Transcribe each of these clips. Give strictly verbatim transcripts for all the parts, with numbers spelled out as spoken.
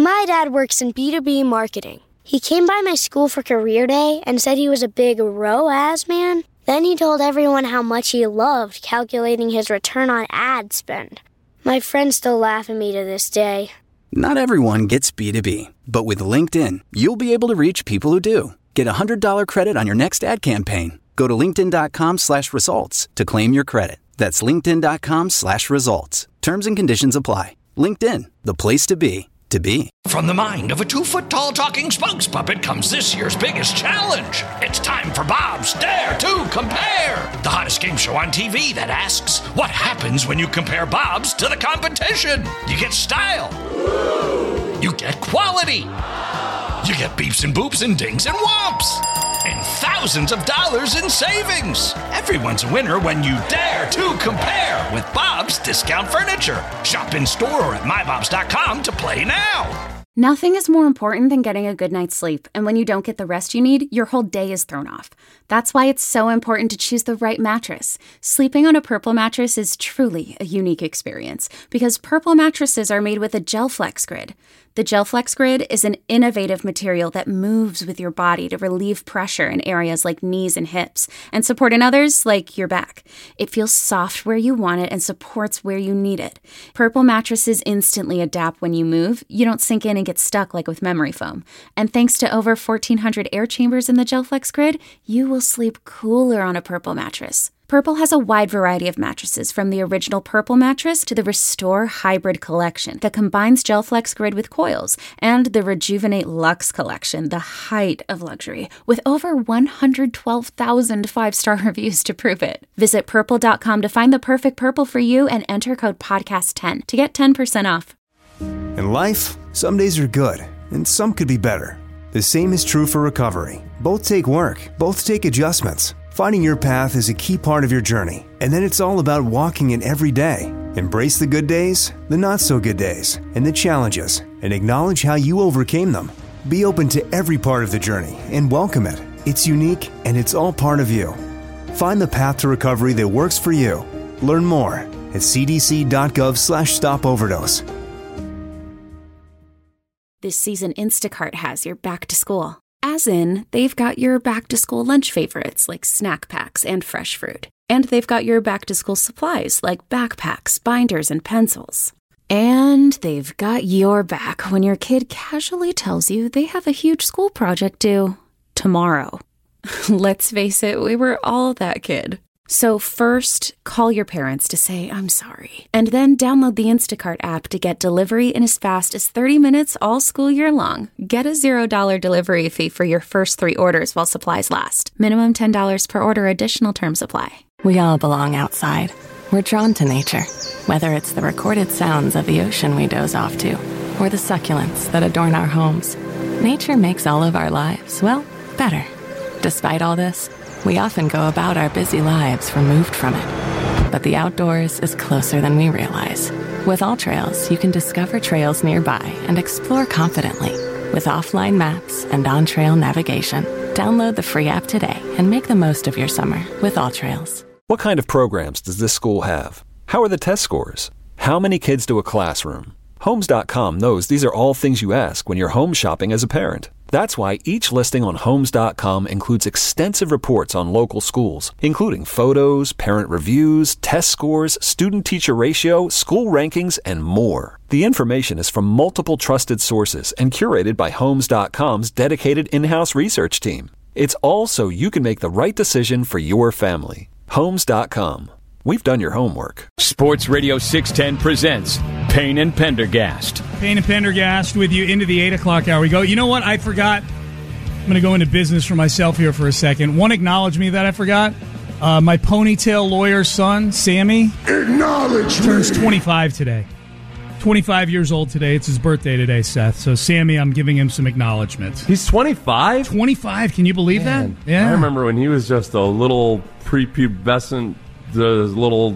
My dad works in B two B marketing. He came by my school for career day and said he was a big R O A S man. Then he told everyone how much he loved calculating his return on ad spend. My friends still laugh at me to this day. Not everyone gets B two B, but with LinkedIn, you'll be able to reach people who do. Get a one hundred dollars credit on your next ad campaign. Go to linkedin.com slash results to claim your credit. That's linkedin.com slash results. Terms and conditions apply. LinkedIn, the place to be, to be. From the mind of a two-foot-tall talking spokes puppet comes this year's biggest challenge. It's time for Bob's Dare to Compare, the hottest game show on T V that asks, what happens when you compare Bob's to the competition? You get style. You get quality. You get beeps and boops and dings and whomps. And thousands of dollars in savings. Everyone's a winner when you dare to compare with Bob's Discount Furniture. Shop in store or at my bobs dot com to play now. Nothing is more important than getting a good night's sleep, and when you don't get the rest you need, your whole day is thrown off. That's why it's so important to choose the right mattress. Sleeping on a Purple mattress is truly a unique experience, because Purple mattresses are made with a GelFlex Grid. The GelFlex Grid is an innovative material that moves with your body to relieve pressure in areas like knees and hips, and support in others like your back. It feels soft where you want it and supports where you need it. Purple mattresses instantly adapt when you move. You don't sink in and get stuck like with memory foam. And thanks to over fourteen hundred air chambers in the GelFlex Grid, you will sleep cooler on a Purple mattress. Purple has a wide variety of mattresses, from the original Purple mattress to the Restore Hybrid collection that combines GelFlex Grid with coils, and the Rejuvenate Luxe collection, the height of luxury, with over one hundred twelve thousand five-star reviews to prove it. Visit purple dot com to find the perfect Purple for you and enter code podcast ten to get ten percent off. In life, some days are good, and some could be better. The same is true for recovery. Both take work, both take adjustments. Finding your path is a key part of your journey, and then it's all about walking it every day. Embrace the good days, the not-so-good days, and the challenges, and acknowledge how you overcame them. Be open to every part of the journey and welcome it. It's unique, and it's all part of you. Find the path to recovery that works for you. Learn more at c d c dot gov slash stop overdose. This season, Instacart has your back to school. As in, they've got your back-to-school lunch favorites like snack packs and fresh fruit. And they've got your back-to-school supplies like backpacks, binders, and pencils. And they've got your back when your kid casually tells you they have a huge school project due tomorrow. Let's face it, we were all that kid. So first, call your parents to say, I'm sorry. And then download the Instacart app to get delivery in as fast as thirty minutes all school year long. Get a zero dollar delivery fee for your first three orders while supplies last. Minimum ten dollars per order. Additional terms apply. We all belong outside. We're drawn to nature. Whether it's the recorded sounds of the ocean we doze off to, or the succulents that adorn our homes, nature makes all of our lives, well, better. Despite all this, we often go about our busy lives removed from it. But the outdoors is closer than we realize. With AllTrails, you can discover trails nearby and explore confidently. With offline maps and on-trail navigation, download the free app today and make the most of your summer with AllTrails. What kind of programs does this school have? How are the test scores? How many kids do a classroom? Homes dot com knows these are all things you ask when you're home shopping as a parent. That's why each listing on Homes dot com includes extensive reports on local schools, including photos, parent reviews, test scores, student-teacher ratio, school rankings, and more. The information is from multiple trusted sources and curated by Homes dot com's dedicated in-house research team. It's all so you can make the right decision for your family. Homes dot com. We've done your homework. Sports Radio six ten presents Payne and Pendergast. Payne and Pendergast with you into the eight o'clock hour. We go. You know what? I forgot. I'm going to go into business for myself here for a second. One, acknowledge me that I forgot. Uh, my ponytail lawyer son, Sammy, acknowledge turns me. twenty-five today. twenty-five years old today. It's his birthday today, Seth. So, Sammy, I'm giving him some acknowledgement. He's twenty-five? twenty-five. Can you believe Man, that? Yeah. I remember when he was just a little prepubescent, the little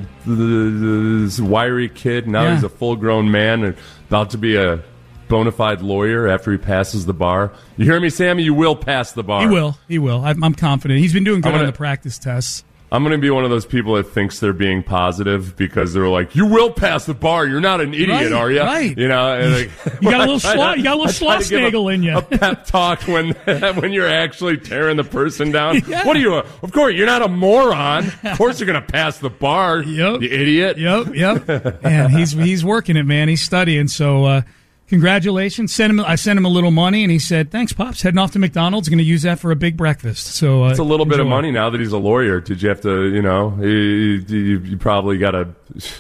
the, the wiry kid. Now yeah. he's a full-grown man and about to be a bona fide lawyer after he passes the bar. You hear me, Sammy? You will pass the bar. He will. He will. I'm, I'm confident. He's been doing good gonna, on the practice tests. I'm going to be one of those people that thinks they're being positive because they're like, you will pass the bar. You're not an idiot, right, are you? Right. You know, and like, you got a little schlo- you got a little Schlossnagel in you. A pep talk when when you're actually tearing the person down. Yeah. What are you? A, of course, you're not a moron. Of course, you're going to pass the bar. Yep. You idiot. Yep. Yep. Man, he's he's working it, man. He's studying. So. uh Congratulations. Sent him, I sent him a little money, and he said, thanks, Pops. Heading off to McDonald's. Going to use that for a big breakfast. So uh, it's a little enjoy. bit of money now that he's a lawyer. Did you have to, you know, you, you, you probably got to...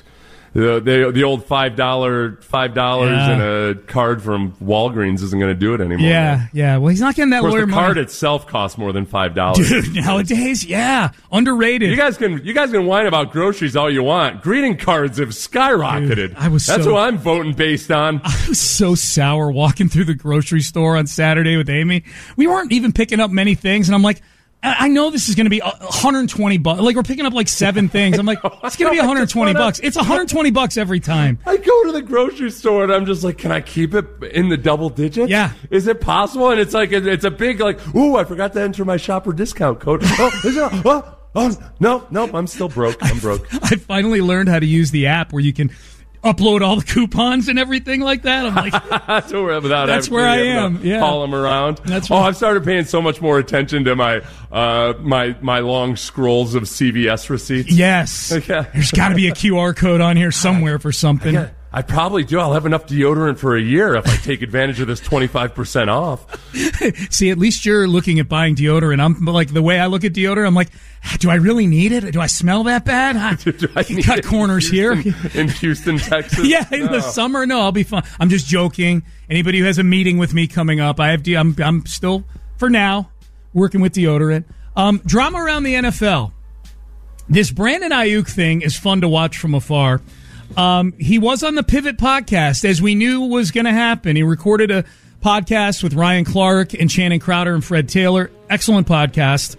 The, the the old five dollar five dollars Yeah. and a card from Walgreens isn't going to do it anymore. Yeah, man. yeah. Well, he's not getting that Of course, lawyer the money. card itself costs more than five dollars. Dude, nowadays, yeah, underrated. You guys can you guys can whine about groceries all you want. Greeting cards have skyrocketed. Dude, I was That's so- what I'm voting based on. I was so sour walking through the grocery store on Saturday with Amy. We weren't even picking up many things, and I'm like, I I know this is going to be one hundred twenty bucks. Like, we're picking up like seven things. I'm like, it's going to be one hundred twenty bucks. It's one hundred twenty bucks every time. I go to the grocery store and I'm just like, can I keep it in the double digits? Yeah. Is it possible? And it's like, it's a big like, ooh, I forgot to enter my shopper discount code. Oh, is it? Oh, oh, no, no, I'm still broke. I'm broke. I finally learned how to use the app where you can upload all the coupons and everything like that. I'm like, that's where, without That's having where to I be able am, to yeah. haul them around. That's oh, right. I've started paying so much more attention to my uh, my my long scrolls of C V S receipts. yes, Okay. there's got to be a Q R code on here somewhere for something. Yeah, I probably do. I'll have enough deodorant for a year if I take advantage of this twenty-five percent off. See, at least you're looking at buying deodorant. I'm like, the way I look at deodorant, I'm like, do I really need it? Do I smell that bad? I, Do I can need cut it in corners here. Houston- in Houston, Texas. Yeah, in the No. summer, no, I'll be fine. I'm just joking. Anybody who has a meeting with me coming up, I have. De- I'm, I'm still, for now, working with deodorant. Um, drama around the N F L. This Brandon Ayuk thing is fun to watch from afar. Um, he was on the Pivot podcast, as we knew was going to happen. He recorded a podcast with Ryan Clark and Channing Crowder and Fred Taylor. Excellent podcast.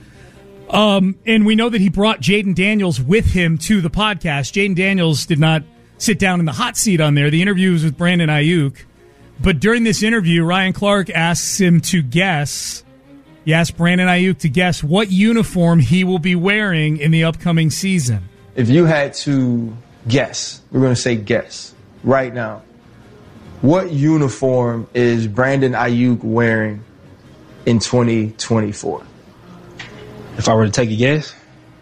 Um, and we know that he brought Jaden Daniels with him to the podcast. Jaden Daniels did not sit down in the hot seat on there. The interview was with Brandon Ayuk. But during this interview, Ryan Clark asks him to guess. He asked Brandon Ayuk to guess what uniform he will be wearing in the upcoming season. If you had to guess, we're going to say guess right now, what uniform is Brandon Ayuk wearing in twenty twenty-four? If I were to take a guess,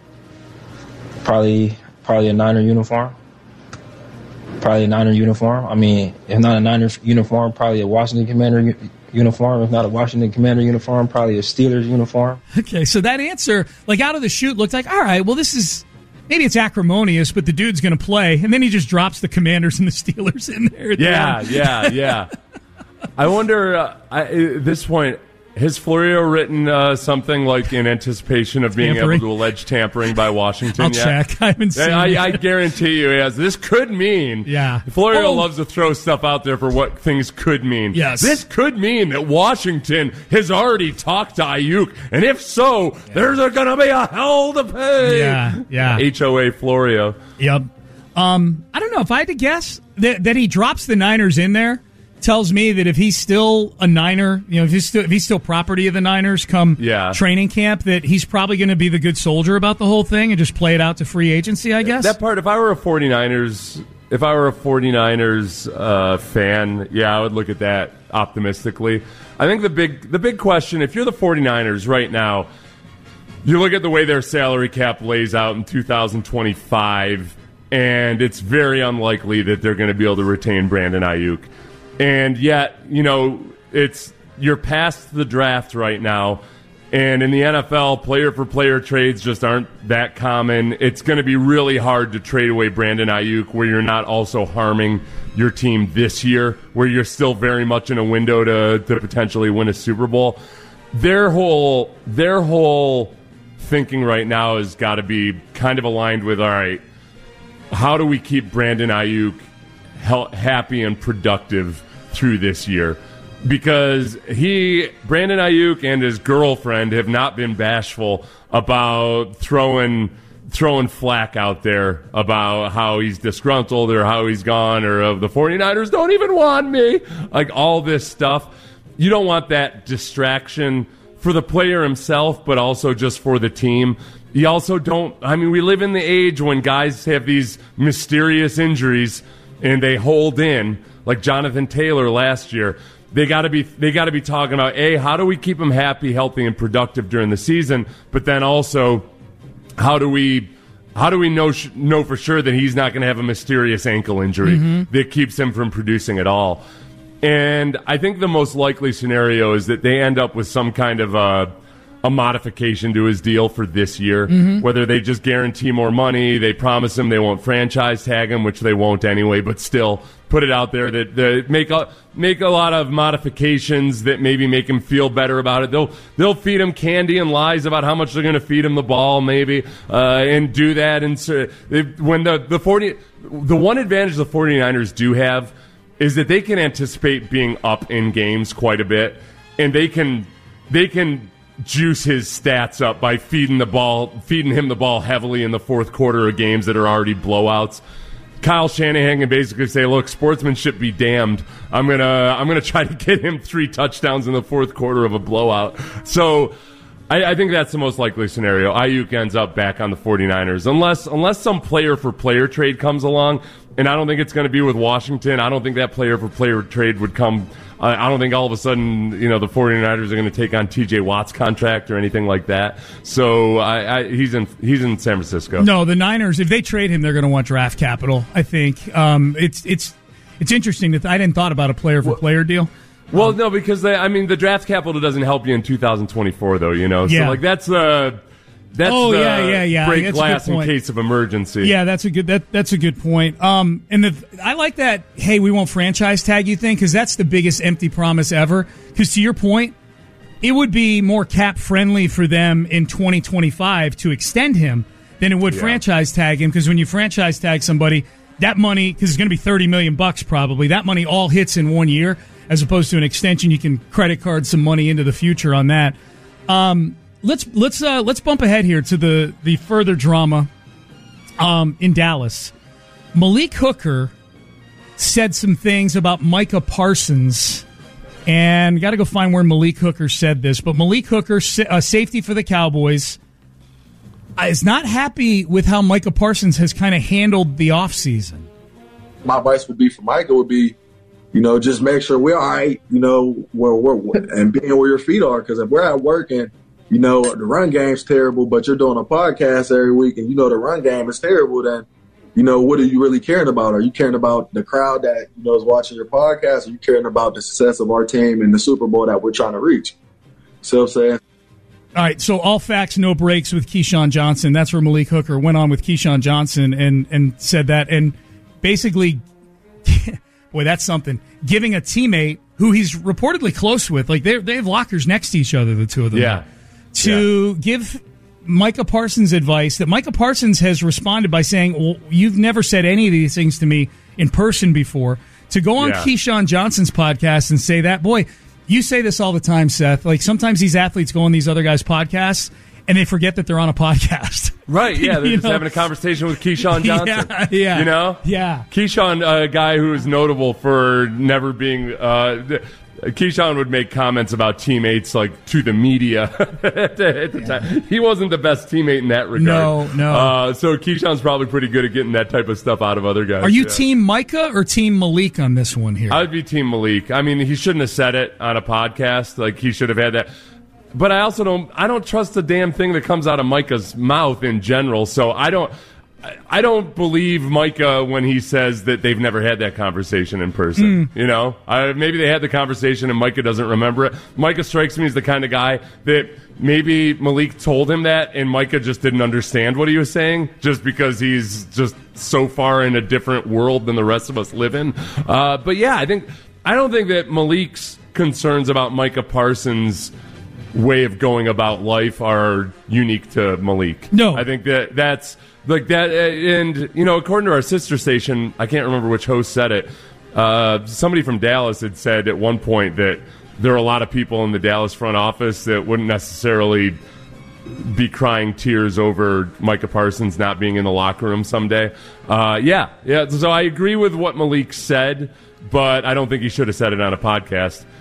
probably probably a Niner uniform. Probably a Niner uniform. I mean, if not a Niner uniform, probably a Washington Commander u- uniform. If not a Washington Commander uniform, probably a Steelers uniform. Okay, so that answer, like out of the chute, looked like, all right, well, this is, maybe it's acrimonious, but the dude's going to play. And then he just drops the Commanders and the Steelers in there. at the Yeah, end. yeah, yeah. I wonder, uh, I, at this point, has Florio written uh, something like in anticipation of being Tampering? able to allege tampering by Washington I'll yet? check. I haven't seen I, it. I guarantee you he has. This could mean. Yeah. Florio Oh. loves to throw stuff out there for what things could mean. Yes. This could mean that Washington has already talked to Ayuk. And if so, there's going to be a hell to pay. Yeah, yeah. H O A Florio. Yep. Um, I don't know. If I had to guess that, that he drops the Niners in there, tells me that if he's still a Niner, you know, if he's still, if he's still property of the Niners come Yeah. training camp, that he's probably going to be the good soldier about the whole thing and just play it out to free agency, I guess. That part, if I were a 49ers, if I were a 49ers uh, fan, yeah, I would look at that optimistically. I think the big the big question, if you're the 49ers right now, you look at the way their salary cap lays out in two thousand twenty-five, and it's very unlikely that they're going to be able to retain Brandon Ayuk. And yet, you know, it's you're past the draft right now. And in the N F L, player-for-player trades just aren't that common. It's going to be really hard to trade away Brandon Ayuk where you're not also harming your team this year, where you're still very much in a window to, to potentially win a Super Bowl. Their whole their whole thinking right now has got to be kind of aligned with, all right, how do we keep Brandon Ayuk happy and productive through this year? Because he, Brandon Ayuk and his girlfriend have not been bashful about throwing throwing flack out there about how he's disgruntled or how he's gone or uh, the 49ers don't even want me. Like all this stuff. You don't want that distraction for the player himself, but also just for the team. You also don't, I mean, we live in the age when guys have these mysterious injuries and they hold in, like Jonathan Taylor last year. They got to be they got to be talking about, A, how do we keep him happy, healthy, and productive during the season, but then also how do we how do we know know for sure that he's not going to have a mysterious ankle injury mm-hmm. that keeps him from producing at all. And I think the most likely scenario is that they end up with some kind of a a modification to his deal for this year, mm-hmm. whether they just guarantee more money, they promise him they won't franchise tag him, which they won't anyway, but still put it out there that, that make a make a lot of modifications that maybe make him feel better about it. They'll they'll feed him candy and lies about how much they're going to feed him the ball, maybe, uh, and do that. And so they, when the the forty the one advantage the 49ers do have is that they can anticipate being up in games quite a bit, and they can they can. juice his stats up by feeding the ball, feeding him the ball heavily in the fourth quarter of games that are already blowouts. Kyle Shanahan can basically say, "Look, sportsmanship be damned. I'm gonna, I'm gonna try to get him three touchdowns in the fourth quarter of a blowout." So, I, I think that's the most likely scenario. Ayuk ends up back on the 49ers, unless, unless some player for player trade comes along, and I don't think it's going to be with Washington. I don't think that player for player trade would come. I don't think all of a sudden, you know, the 49ers are going to take on T J Watt's contract or anything like that. So I, I, he's in he's in San Francisco. No, the Niners, if they trade him, they're going to want draft capital. I think um, it's it's it's interesting that I didn't thought about a player for player deal. Well, um, no, because they, I mean the draft capital doesn't help you in two thousand twenty-four, though. You know, yeah. so like that's uh, that's oh the yeah yeah yeah break that's glass in case of emergency. Yeah, that's a good that that's a good point. Um, and the I like that. Hey, we won't franchise tag you thing, because that's the biggest empty promise ever. Because to your point, it would be more cap friendly for them in twenty twenty-five to extend him than it would yeah. franchise tag him. Because when you franchise tag somebody, that money, because it's going to be thirty million bucks probably, that money all hits in one year, as opposed to an extension. You can credit card some money into the future on that. Um. Let's let's uh, let's bump ahead here to the, the further drama um, in Dallas. Malik Hooker said some things about Micah Parsons, and got to go find where Malik Hooker said this. But Malik Hooker, uh, safety for the Cowboys, is not happy with how Micah Parsons has kind of handled the offseason. My advice would be for Micah would be, you know, just make sure we're all right, you know, where we're and being where your feet are, because if we're at work and you know, the run game's terrible, but you're doing a podcast every week and you know the run game is terrible, then, you know, what are you really caring about? Are you caring about the crowd that, you know, is watching your podcast? Or are you caring about the success of our team and the Super Bowl that we're trying to reach? See what I'm saying? All right, so all facts, no breaks with Keyshawn Johnson. That's where Malik Hooker went on with Keyshawn Johnson and, and said that. And basically, boy, that's something. Giving a teammate who he's reportedly close with, like they they have lockers next to each other, the two of them. Yeah. To yeah. give Micah Parsons advice that Micah Parsons has responded by saying, well, you've never said any of these things to me in person before. To go on yeah. Keyshawn Johnson's podcast and say that, boy, you say this all the time, Seth. Like sometimes these athletes go on these other guys' podcasts and they forget that they're on a podcast. Right, yeah, they're just know? having a conversation with Keyshawn Johnson. Yeah, yeah. You know? Yeah. Keyshawn, a guy who is notable for never being... Uh, Keyshawn would make comments about teammates like to the media at the, at the yeah. time. He wasn't the best teammate in that regard. No, no. Uh, so Keyshawn's probably pretty good at getting that type of stuff out of other guys. Are you yeah. team Micah or team Malik on this one here? I would be team Malik. I mean, he shouldn't have said it on a podcast. Like he should have had that. But I also don't. I don't trust the damn thing that comes out of Micah's mouth in general. So I don't. I don't believe Micah when he says that they've never had that conversation in person. Mm. You know, I, maybe they had the conversation and Micah doesn't remember it. Micah strikes me as the kind of guy that maybe Malik told him that and Micah just didn't understand what he was saying just because he's just so far in a different world than the rest of us live in. Uh, but yeah, I think I don't think that Malik's concerns about Micah Parsons' way of going about life are unique to Malik. No, I think that that's. Like that, and, you know, according to our sister station, I can't remember which host said it, uh, somebody from Dallas had said at one point that there are a lot of people in the Dallas front office that wouldn't necessarily be crying tears over Micah Parsons not being in the locker room someday. Uh, yeah, yeah. So I agree with what Malik said, but I don't think he should have said it on a podcast.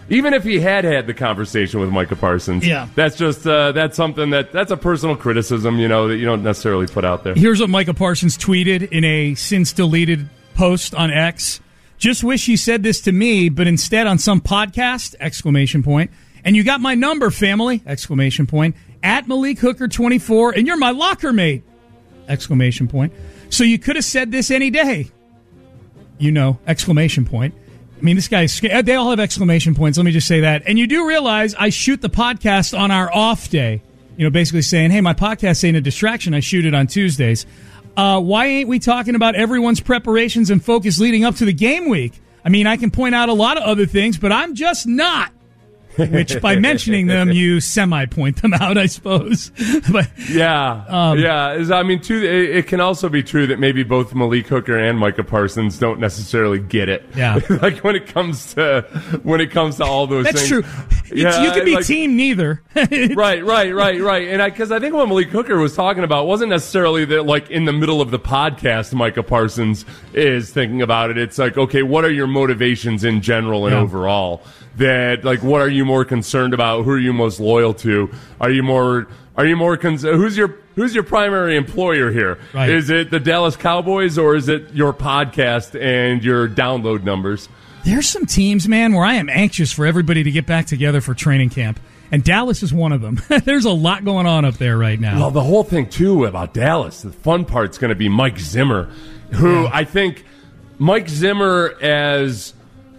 Even if he had had the conversation with Micah Parsons, yeah. that's just uh, that's something that that's a personal criticism, you know, that you don't necessarily put out there. Here's what Micah Parsons tweeted in a since deleted post on X. Just wish you said this to me, but instead on some podcast! Exclamation point. And you got my number, family! Exclamation point. At Malik Hooker twenty-four, and you're my locker mate! Exclamation point. So you could have said this any day. You know, exclamation point. I mean, this guy's, they all have exclamation points. Let me just say that. And you do realize I shoot the podcast on our off day. You know, basically saying, hey, my podcast ain't a distraction. I shoot it on Tuesdays. Uh, why ain't we talking about everyone's preparations and focus leading up to the game week? I mean, I can point out a lot of other things, but I'm just not. Which, by mentioning them, you semi-point them out, I suppose. But yeah, um, yeah. I mean, too, it, it can also be true that maybe both Malik Hooker and Micah Parsons don't necessarily get it. Yeah, like when it comes to when it comes to all those That's things. That's true. Yeah, you could be like, team neither. right, right, right, right. And because I, I think what Malik Hooker was talking about wasn't necessarily that, like, in the middle of the podcast, Micah Parsons is thinking about it. It's like, okay, what are your motivations in general and yeah. overall? That, like, what are you more concerned about? Who are you most loyal to? Are you more, are you more, con- who's your, who's your primary employer here? Right. Is it the Dallas Cowboys or is it your podcast and your download numbers? There's some teams, man, where I am anxious for everybody to get back together for training camp. And Dallas is one of them. There's a lot going on up there right now. Well, the whole thing, too, about Dallas, the fun part's going to be Mike Zimmer, who yeah. I think Mike Zimmer as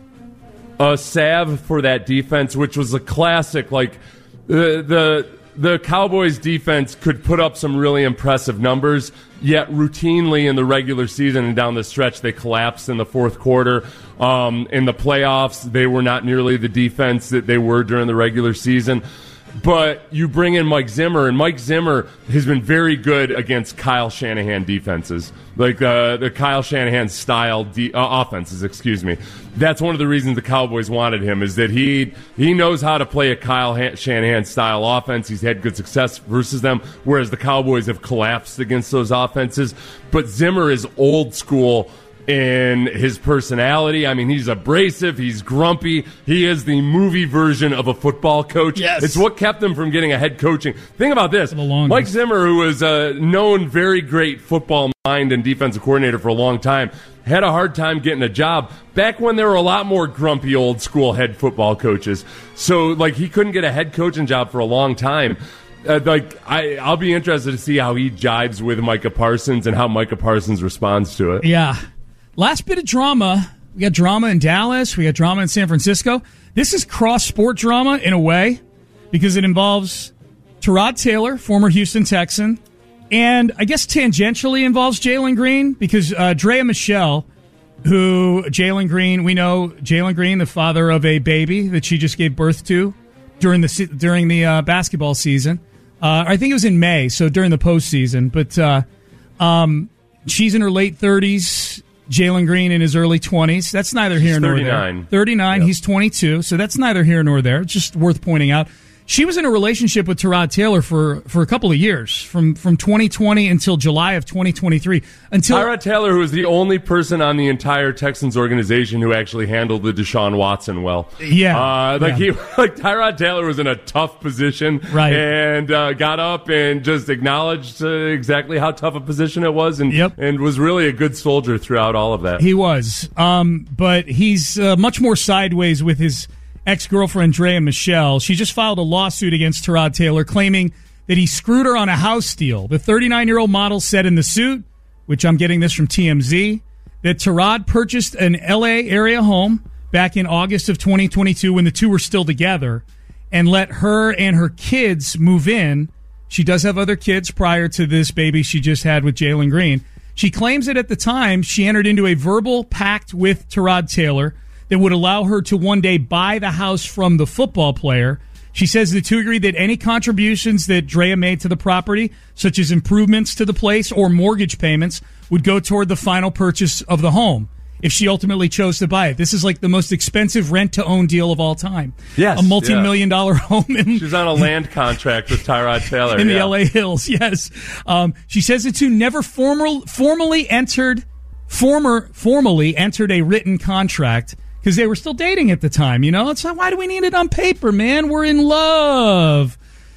a salve for that defense, which was a classic. Like the the the Cowboys defense could put up some really impressive numbers, yet routinely in the regular season and down the stretch they collapsed in the fourth quarter. Um, in the playoffs, they were not nearly the defense that they were during the regular season. But you bring in Mike Zimmer, and Mike Zimmer has been very good against Kyle Shanahan defenses, like uh, the Kyle Shanahan style de- uh, offenses. Excuse me. That's one of the reasons the Cowboys wanted him, is that he he knows how to play a Kyle Han- Shanahan style offense. He's had good success versus them, whereas the Cowboys have collapsed against those offenses. But Zimmer is old school in his personality. I mean, he's abrasive, he's grumpy, he is the movie version of a football coach. Yes. It's what kept him from getting a head coaching. Think about this. Mike Zimmer, who was a known very great football mind and defensive coordinator for a long time, had a hard time getting a job back when there were a lot more grumpy old school head football coaches. So, like, he couldn't get a head coaching job for a long time. Uh, like I, I'll be interested to see how he jives with Micah Parsons and how Micah Parsons responds to it. Yeah. Last bit of drama. We got drama in Dallas. We got drama in San Francisco. This is cross-sport drama in a way because it involves Tyrod Taylor, former Houston Texan, and I guess tangentially involves Jalen Green because uh, Drea Michelle, who Jalen Green, we know Jalen Green, the father of a baby that she just gave birth to during the during the uh, basketball season. Uh, I think it was in May, so during the postseason. But uh, um, she's in her late thirties. Jalen Green in his early twenties. That's neither here He's nor thirty-nine. there. thirty-nine. Yep. He's twenty-two, so that's neither here nor there. It's just worth pointing out. She was in a relationship with Tyrod Taylor for, for a couple of years, from, from twenty twenty until July of twenty twenty-three. Until Tyrod Taylor, who was the only person on the entire Texans organization who actually handled the Deshaun Watson well. Yeah. Uh, like, yeah. he, like Tyrod Taylor was in a tough position. Right. And uh, got up and just acknowledged uh, exactly how tough a position it was and, yep. and was really a good soldier throughout all of that. He was. Um, but he's uh, much more sideways with his ex-girlfriend, Drea Michelle. She just filed a lawsuit against Tyrod Taylor claiming that he screwed her on a house deal. The thirty-nine-year-old model said in the suit, which I'm getting this from T M Z, that Tyrod purchased an L A area home back in August of twenty twenty-two when the two were still together and let her and her kids move in. She does have other kids prior to this baby she just had with Jalen Green. She claims that at the time she entered into a verbal pact with Tyrod Taylor that would allow her to one day buy the house from the football player. She says the two agreed that any contributions that Drea made to the property, such as improvements to the place or mortgage payments, would go toward the final purchase of the home if she ultimately chose to buy it. This is like the most expensive rent-to-own deal of all time. Yes, a multi-million yeah. dollar home. In, She's on a land contract with Tyrod Taylor. in the yeah. L A Hills, yes. Um, she says the two never formal, formally entered, former, formally entered a written contract because they were still dating at the time. You know, it's like, why do we need it on paper, man? We're in love.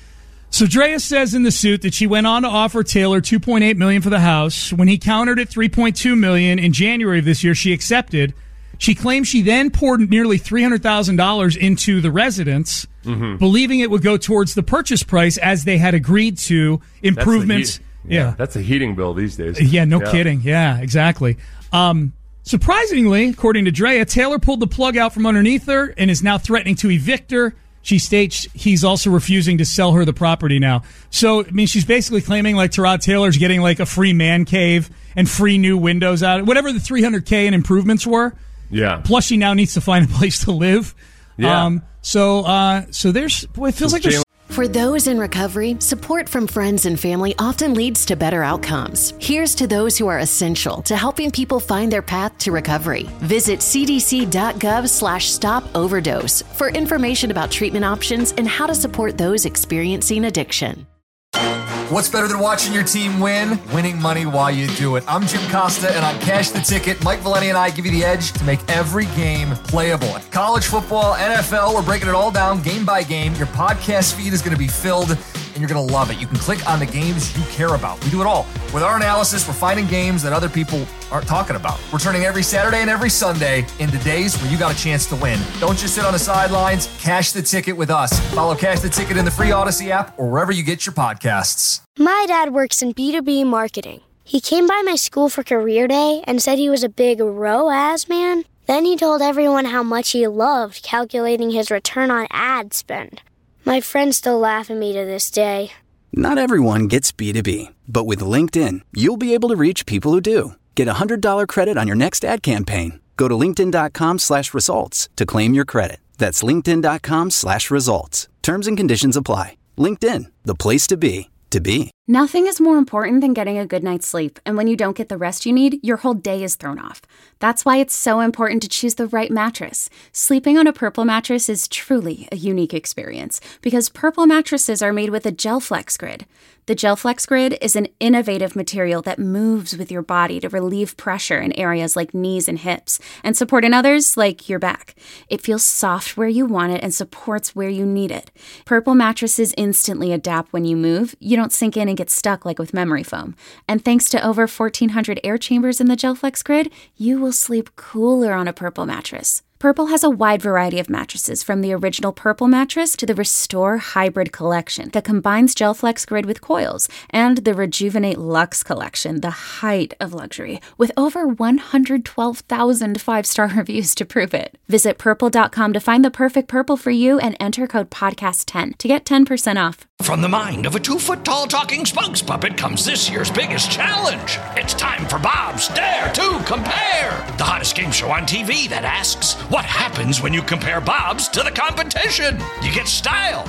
So Drea says in the suit that she went on to offer Taylor two point eight million dollars for the house. When he countered at three point two million dollars in January of this year, she accepted. She claims she then poured nearly three hundred thousand dollars into the residence, mm-hmm. believing it would go towards the purchase price as they had agreed to improvements. That's yeah, yeah, that's a heating bill these days. Yeah, no yeah. kidding. Yeah, exactly. Um, surprisingly, according to Drea, Taylor pulled the plug out from underneath her and is now threatening to evict her. She states he's also refusing to sell her the property now. So, I mean, she's basically claiming like Tyrod Taylor's getting like a free man cave and free new windows out of whatever the three hundred K in improvements were. Yeah. Plus, she now needs to find a place to live. Yeah. Um, so, uh, so there's, boy, it feels so like there's. For those in recovery, support from friends and family often leads to better outcomes. Here's to those who are essential to helping people find their path to recovery. Visit cdc.gov slash stop overdose for information about treatment options and how to support those experiencing addiction. What's better than watching your team win? Winning money while you do it. I'm Jim Costa, and on Cash the Ticket, Mike Valeni and I give you the edge to make every game playable. College football, N F L, we're breaking it all down game by game. Your podcast feed is going to be filled, and you're going to love it. You can click on the games you care about. We do it all. With our analysis, we're finding games that other people aren't talking about. We're turning every Saturday and every Sunday into days where you got a chance to win. Don't just sit on the sidelines. Cash the Ticket with us. Follow Cash the Ticket in the free Odyssey app or wherever you get your podcasts. My dad works in B two B marketing. He came by my school for career day and said he was a big R O A S man. Then he told everyone how much he loved calculating his return on ad spend. My friends still laugh at me to this day. Not everyone gets B two B, but with LinkedIn, you'll be able to reach people who do. Get a one hundred dollars credit on your next ad campaign. Go to linkedin.com slash results to claim your credit. That's linkedin.com slash results. Terms and conditions apply. LinkedIn, the place to be, to be. Nothing is more important than getting a good night's sleep, and when you don't get the rest you need, your whole day is thrown off. That's why it's so important to choose the right mattress. Sleeping on a Purple mattress is truly a unique experience because Purple mattresses are made with a GelFlex Grid. The GelFlex Grid is an innovative material that moves with your body to relieve pressure in areas like knees and hips and support in others like your back. It feels soft where you want it and supports where you need it. Purple mattresses instantly adapt when you move. You don't sink in and get stuck like with memory foam. And thanks to over fourteen hundred air chambers in the GelFlex Grid, you will sleep cooler on a Purple mattress. Purple has a wide variety of mattresses, from the original Purple mattress to the Restore Hybrid collection that combines GelFlex Grid with coils, and the Rejuvenate Luxe collection, the height of luxury, with over one hundred twelve thousand five-star reviews to prove it. Visit purple dot com to find the perfect Purple for you and enter code podcast ten to get ten percent off. From the mind of a two-foot-tall talking spokes puppet comes this year's biggest challenge. It's time for Bob's Dare to Compare, the hottest game show on T V that asks, what happens when you compare Bob's to the competition? You get style.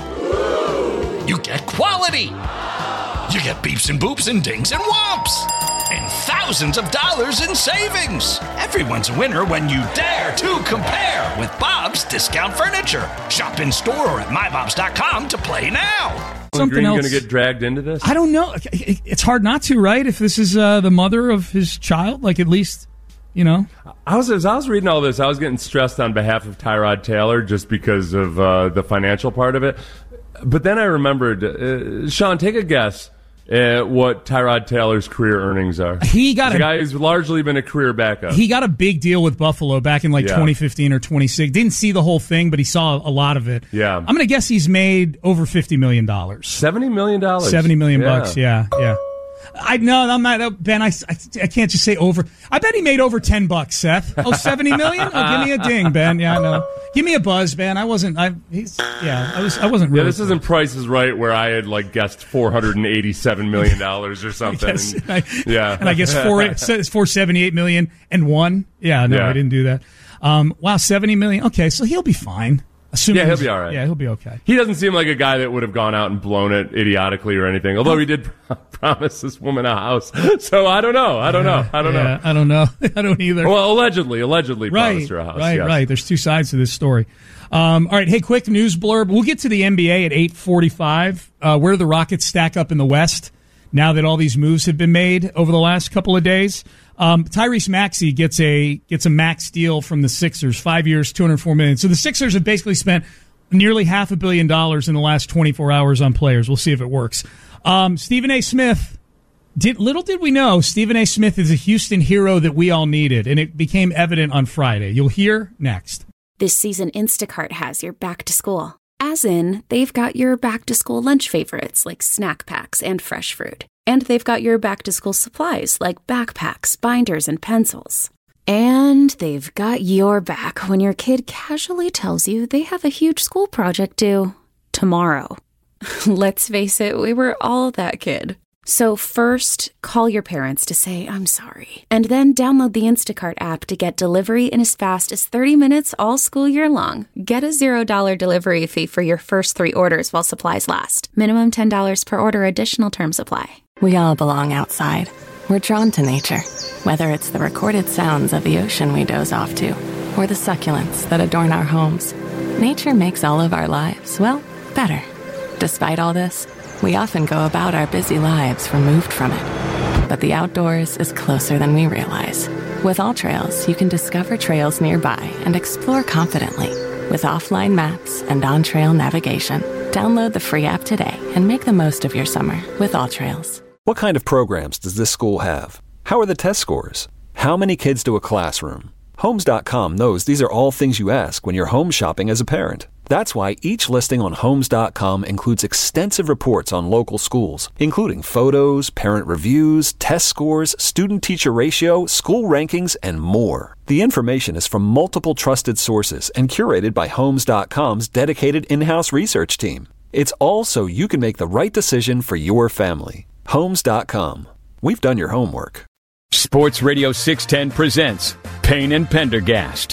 You get quality. You get beeps and boops and dings and whomps. And thousands of dollars in savings. Everyone's a winner when you dare to compare with Bob's Discount Furniture. Shop in store or at my bobs dot com to play now. Something Green else. going to get dragged into this? I don't know. It's hard not to, right? If this is uh, the mother of his child, like at least, you know. I was as I was reading all this, I was getting stressed on behalf of Tyrod Taylor just because of uh, the financial part of it. But then I remembered, uh, Sean, take a guess at what Tyrod Taylor's career earnings are. He got a a guy who's largely been a career backup. He got a big deal with Buffalo back in like Yeah. twenty fifteen or twenty sixteen. Didn't see the whole thing, but he saw a lot of it. Yeah. I'm going to guess he's made over fifty million dollars. seventy million dollars. seventy million Yeah. bucks, yeah, yeah. I no, I'm not Ben. I, I, I can't just say over. I bet he made over ten bucks, Seth. Oh, seventy million? Oh, give me a ding, Ben. Yeah, no. Give me a buzz, Ben. I wasn't. I he's yeah. I was. I wasn't. Really Yeah, this isn't Price is Right where I had like guessed four hundred and eighty-seven million dollars or something. Yes, and, I, yeah, and I guess four it's four seventy eight million and one. Yeah, no, Yeah. I didn't do that. Um, wow, seventy million. Okay, so he'll be fine. Assuming Yeah, he'll he's- be all right. Yeah, he'll be okay. He doesn't seem like a guy that would have gone out and blown it idiotically or anything. Although he did promise this woman a house, so I don't know. I don't know. I don't Yeah, know. I don't know. I don't either. Well, allegedly, allegedly right, promised her a house. right, yes. right. There's two sides to this story. Um, all right, hey, quick news blurb. We'll get to the N B A at eight forty-five. Uh, where do the Rockets stack up in the West now that all these moves have been made over the last couple of days? Um, Tyrese Maxey gets a gets a max deal from the Sixers, five years, two hundred four million dollars. So the Sixers have basically spent nearly half a billion dollars in the last twenty-four hours on players. We'll see if it works. Um, Stephen A. Smith, did, little did we know, Stephen A. Smith is a Houston hero that we all needed, and it became evident on Friday. You'll hear next. This season, Instacart has your back to school. As in, they've got your back to school lunch favorites like snack packs and fresh fruit. And they've got your back to school supplies like backpacks, binders, and pencils. And they've got your back when your kid casually tells you they have a huge school project due tomorrow. Let's face it, we were all that kid. So first, call your parents to say, I'm sorry. And then download the Instacart app to get delivery in as fast as thirty minutes all school year long. Get a zero dollar delivery fee for your first three orders while supplies last. Minimum ten dollars per order. Additional terms apply. We all belong outside. We're drawn to nature, whether it's the recorded sounds of the ocean we doze off to, or the succulents that adorn our homes. Nature makes all of our lives, well, better. Despite all this, we often go about our busy lives removed from it. But the outdoors is closer than we realize. With AllTrails, you can discover trails nearby and explore confidently. With offline maps and on-trail navigation, download the free app today and make the most of your summer with AllTrails. What kind of programs does this school have? How are the test scores? How many kids do a classroom? Homes dot com knows these are all things you ask when you're home shopping as a parent. That's why each listing on Homes dot com includes extensive reports on local schools, including photos, parent reviews, test scores, student-teacher ratio, school rankings, and more. The information is from multiple trusted sources and curated by Homes dot com's dedicated in-house research team. It's all so you can make the right decision for your family. Homes dot com. We've done your homework. Sports Radio six ten presents Payne and Pendergast.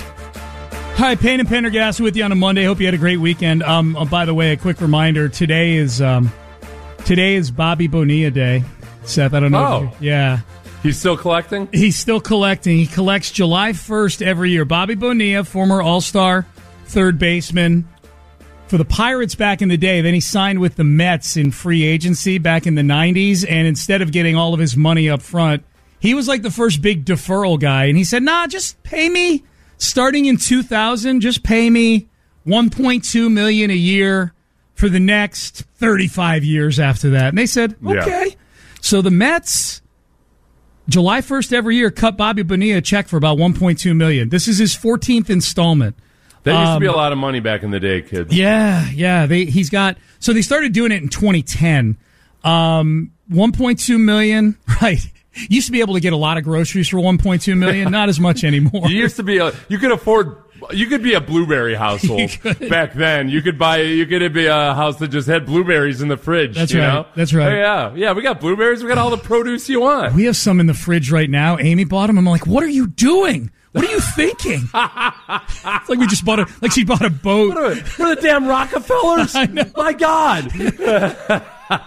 Hi, Payne and Pendergast with you on a Monday. Hope you had a great weekend. Um, oh, by the way, a quick reminder: today is um, today is Bobby Bonilla Day. Seth, I don't know. Oh, if you, yeah, he's still collecting. He's still collecting. He collects July first every year. Bobby Bonilla, former All-Star third baseman for the Pirates back in the day. Then he signed with the Mets in free agency back in the nineties. And instead of getting all of his money up front, he was like the first big deferral guy. And he said, nah, just pay me. Starting in two thousand, just pay me one point two million dollars a year for the next thirty-five years after that. And they said, okay. Yeah. So the Mets, July first every year, cut Bobby Bonilla a check for about one point two million dollars. This is his fourteenth installment. That used um, to be a lot of money back in the day, kids. Yeah, yeah. They he's got so they started doing it in twenty ten. Um, one point two million dollars, right. Used to be able to get a lot of groceries for one point two million dollars, not as much anymore. You used to be a, you could afford, you could be a blueberry household back then. You could buy, you could be a house that just had blueberries in the fridge. That's you right. know? That's right. Oh, yeah. Yeah. We got blueberries. We got all the produce you want. We have some in the fridge right now. Amy bought them. I'm like, what are you doing? What are you thinking? It's like we just bought a, like she bought a boat. What are, what are the damn Rockefellers? I know. My God.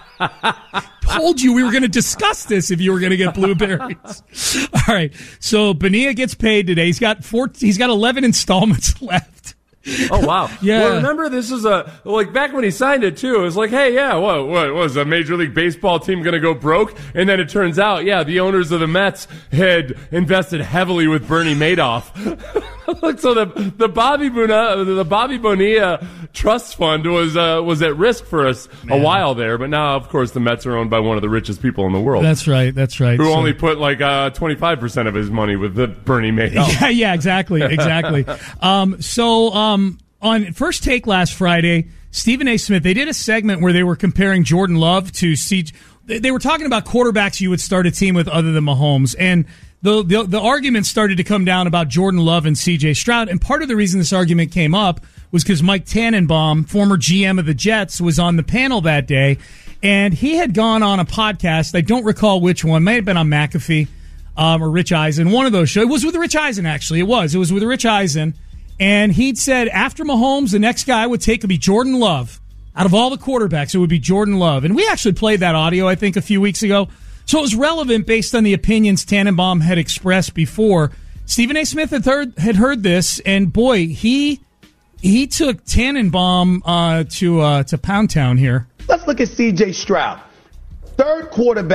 Told you we were going to discuss this if you were going to get blueberries. All right. So Bonilla gets paid today. He's got four, he's got eleven installments left. Oh, wow. Yeah. Well, remember, this is a, like, back when he signed it, too, it was like, hey, yeah, what, what was a Major League Baseball team going to go broke? And then it turns out, yeah, the owners of the Mets had invested heavily with Bernie Madoff. So the the Bobby Bonilla, the Bobby Bonilla Trust Fund was uh, was at risk for us Man. a while there, but now, of course, the Mets are owned by one of the richest people in the world. That's right. That's right. Who so. only put like uh, twenty-five percent of his money with the Bernie Madoff. Yeah, yeah, exactly, exactly. um, so um, on First Take last Friday, Stephen A. Smith, they did a segment where they were comparing Jordan Love to C J. They were talking about quarterbacks you would start a team with other than Mahomes, and The, the the argument started to come down about Jordan Love and C J Stroud, and part of the reason this argument came up was because Mike Tannenbaum, former G M of the Jets, was on the panel that day, and he had gone on a podcast. I don't recall which one. May have been on McAfee um, or Rich Eisen, one of those shows. It was with Rich Eisen, actually. It was. It was with Rich Eisen, and he'd said after Mahomes, the next guy would take would be Jordan Love. Out of all the quarterbacks, it would be Jordan Love. And we actually played that audio, I think, a few weeks ago. So it was relevant based on the opinions Tannenbaum had expressed before. Stephen A. Smith had heard, had heard this, and boy, he he took Tannenbaum uh, to uh, to Pound Town here. Let's look at C J Stroud. Third quarterback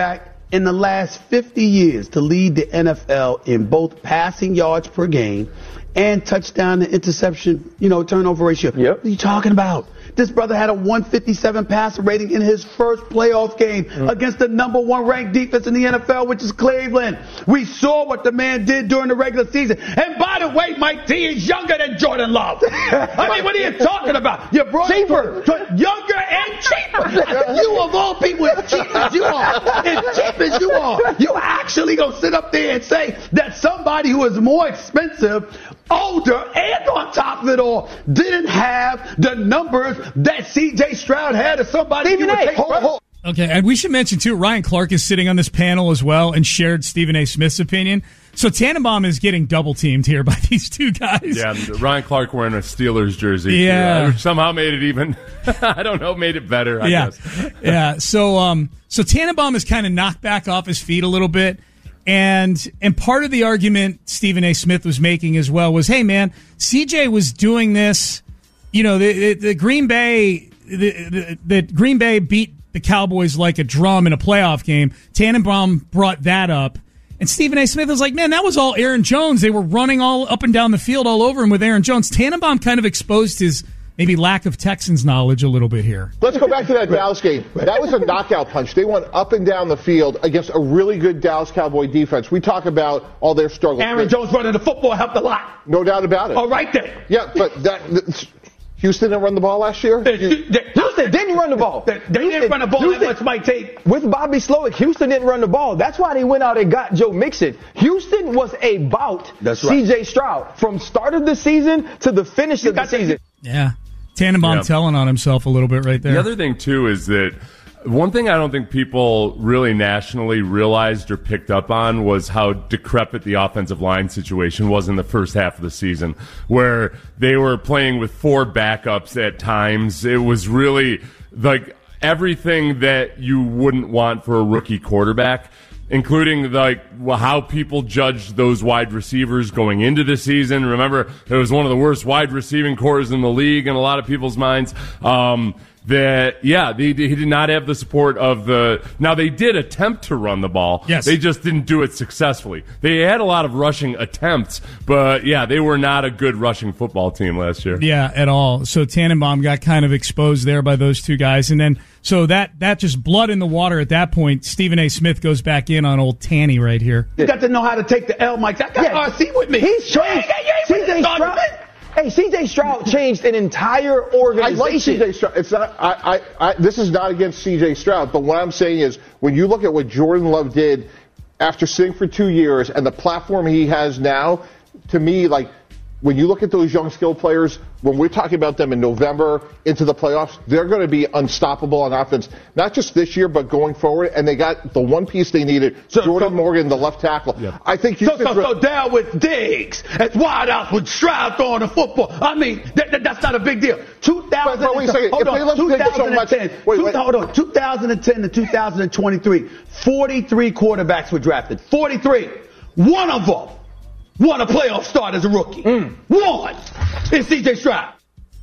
in the last fifty years to lead the N F L in both passing yards per game and touchdown to interception, you know, turnover ratio. Yep. What are you talking about? This brother had a one fifty-seven passer rating in his first playoff game mm. against the number one ranked defense in the N F L, which is Cleveland. We saw what the man did during the regular season. And by the way, Mike T is younger than Jordan Love. I mean, what are you talking about? You brought cheaper. Younger and cheaper. You of all people, as cheap as you are, as cheap as you are, you actually gonna sit up there and say that somebody who is more expensive, older, and on top of it all, didn't have the numbers that C J Stroud had as somebody you would take from. Okay, and we should mention, too, Ryan Clark is sitting on this panel as well and shared Stephen A. Smith's opinion. So Tannenbaum is getting double-teamed here by these two guys. Yeah, Ryan Clark wearing a Steelers jersey. Yeah. Too. Somehow made it even, I don't know, made it better, I yeah. guess. yeah, so um, so Tannenbaum is kind of knocked back off his feet a little bit. And and part of the argument Stephen A. Smith was making as well was, hey, man, C J was doing this, you know, the, the, the Green Bay, the, the, the Green Bay beat the Cowboys like a drum in a playoff game. Tannenbaum brought that up. And Stephen A. Smith was like, man, that was all Aaron Jones. They were running all up and down the field all over him with Aaron Jones. Tannenbaum kind of exposed his maybe lack of Texans knowledge a little bit here. Let's go back to that Dallas game. That was a knockout punch. They went up and down the field against a really good Dallas Cowboy defense. We talk about all their struggles. Aaron Jones running the football helped a lot. No doubt about it. Oh, right there. Yeah, but that... Houston didn't run the ball last year? Houston didn't run the ball. They, they didn't run the ball Houston, that much might take. With Bobby Slowick, Houston didn't run the ball. That's why they went out and got Joe Mixon. Houston was about That's right. C J Stroud from start of the season to the finish you of the season. Yeah. Tannenbaum yeah. telling on himself a little bit right there. The other thing, too, is that one thing I don't think people really nationally realized or picked up on was how decrepit the offensive line situation was in the first half of the season, where they were playing with four backups at times. It was really like everything that you wouldn't want for a rookie quarterback, including like how people judged those wide receivers going into the season. Remember, it was one of the worst wide receiving cores in the league in a lot of people's minds. Um, That yeah, they, he did not have the support of the. Now they did attempt to run the ball. Yes, they just didn't do it successfully. They had a lot of rushing attempts, but yeah, they were not a good rushing football team last year. Yeah, at all. So Tannenbaum got kind of exposed there by those two guys, and then so that that just blood in the water at that point. Stephen A. Smith goes back in on old Tanny right here. You got to know how to take the L, Mike. I got yeah. R C with me. He's changed. Yeah, yeah, yeah, C J Stroud. Hey, C J Stroud changed an entire organization. I like C J Stroud. It's not. I, I, I, this is not against C J Stroud, but what I'm saying is, when you look at what Jordan Love did after sitting for two years and the platform he has now, to me, like when you look at those young skill players, when we're talking about them in November into the playoffs, they're going to be unstoppable on offense, not just this year, but going forward. And they got the one piece they needed, so, Jordan so, Morgan, the left tackle. Yeah. I think so. So, so down with Diggs, it's wide out with Stroud throwing the football. I mean, that, that, that's not a big deal. two thousand. But, but wait a second. Hold if on, they let twenty ten, so much, wait, two, wait. Hold on. two thousand ten to two thousand twenty-three, forty-three quarterbacks were drafted. forty-three. One of them won a playoff start as a rookie. Mm. One is C J Stroud.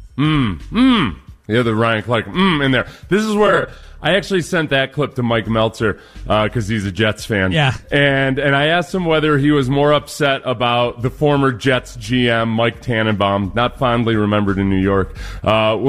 Mm, mm. Yeah, the Ryan Clark mm in there. This is where I actually sent that clip to Mike Meltzer because uh, he's a Jets fan. Yeah. And and I asked him whether he was more upset about the former Jets G M, Mike Tannenbaum, not fondly remembered in New York. Uh,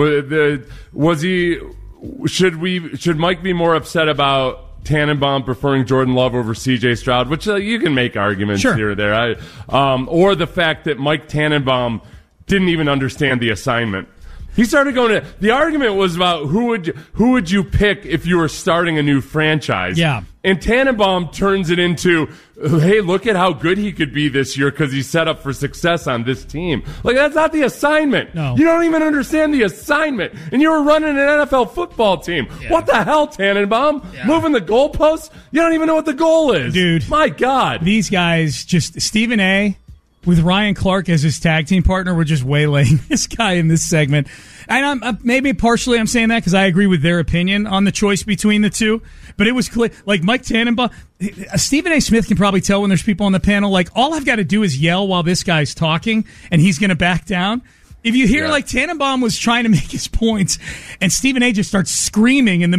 was he, should we, should Mike be more upset about Tannenbaum preferring Jordan Love over C J Stroud, which uh, you can make arguments sure. here or there, I, um, or the fact that Mike Tannenbaum didn't even understand the assignment. He started going to the argument was about who would you, who would you pick if you were starting a new franchise? Yeah, and Tannenbaum turns it into, hey, look at how good he could be this year because he's set up for success on this team. Like, that's not the assignment. No. You don't even understand the assignment, and you were running an N F L football team. Yeah. What the hell, Tannenbaum? Yeah. Moving the goalposts? You don't even know what the goal is, dude. My God, these guys just Stephen A. with Ryan Clark as his tag team partner, we're just waylaying this guy in this segment. And I'm, uh, maybe partially I'm saying that because I agree with their opinion on the choice between the two. But it was clear, like Mike Tannenbaum, Stephen A. Smith can probably tell when there's people on the panel, like, all I've got to do is yell while this guy's talking, and he's going to back down. If you hear, yeah. like, Tannenbaum was trying to make his points, and Stephen A. just starts screaming in the middle.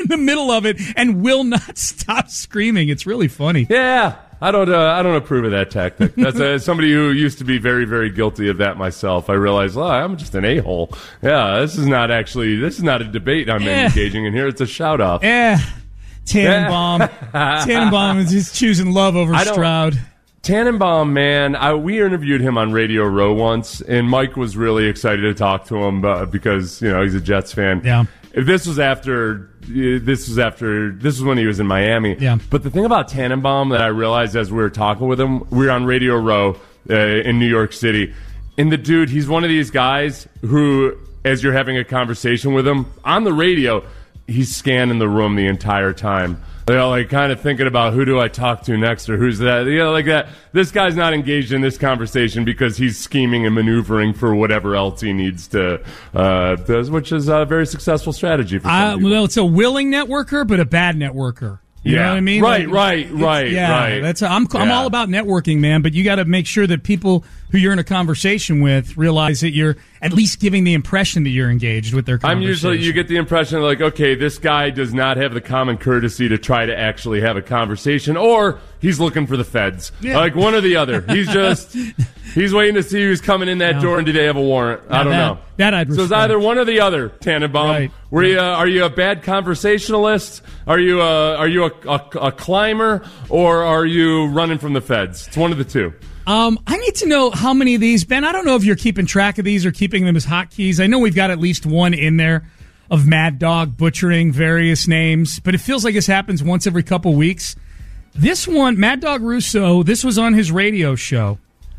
in the middle of it and will not stop screaming. It's really funny. Yeah. I don't. Uh, I don't approve of that tactic. That's uh, somebody who used to be very, very guilty of that myself. I realized, oh, I'm just an a-hole. Yeah, this is not actually. This is not a debate I'm Yeah. engaging in here. It's a shout off. Yeah, Tannenbaum. Tannenbaum is just choosing love over I don't- Stroud. Tannenbaum, man, I, we interviewed him on Radio Row once, and Mike was really excited to talk to him uh, because you know he's a Jets fan. Yeah. If this was after. This was after. This was when he was in Miami. Yeah. But the thing about Tannenbaum that I realized as we were talking with him, we were on Radio Row uh, in New York City, and the dude, he's one of these guys who, as you're having a conversation with him on the radio, he's scanning the room the entire time. You know, like kind of thinking about who do I talk to next or who's that. You know, like that. This guy's not engaged in this conversation because he's scheming and maneuvering for whatever else he needs to, uh, does, which is a very successful strategy for some Uh, people. well, it's a willing networker, but a bad networker. You Yeah. know what I mean? Right, Like, right, it's- right, yeah, right. That's I'm I'm Yeah. all about networking, man. But you got to make sure that people who you're in a conversation with realize that you're at least giving the impression that you're engaged with their I'm conversation. usually, you get the impression like, okay, this guy does not have the common courtesy to try to actually have a conversation, or he's looking for the feds. Yeah. Like one or the other. He's just, he's waiting to see who's coming in that No. door and do they have a warrant. I Now don't that- know. that I'd So it's respect. either one or the other, Tannenbaum. Right. Were you, uh, are you a bad conversationalist? Are you, a, are you a, a, a climber? Or are you running from the feds? It's one of the two. Um, I need to know how many of these, Ben. I don't know if you're keeping track of these or keeping them as hotkeys. I know we've got at least one in there of Mad Dog butchering various names, but it feels like this happens once every couple weeks. This one, Mad Dog Russo, this was on his radio show.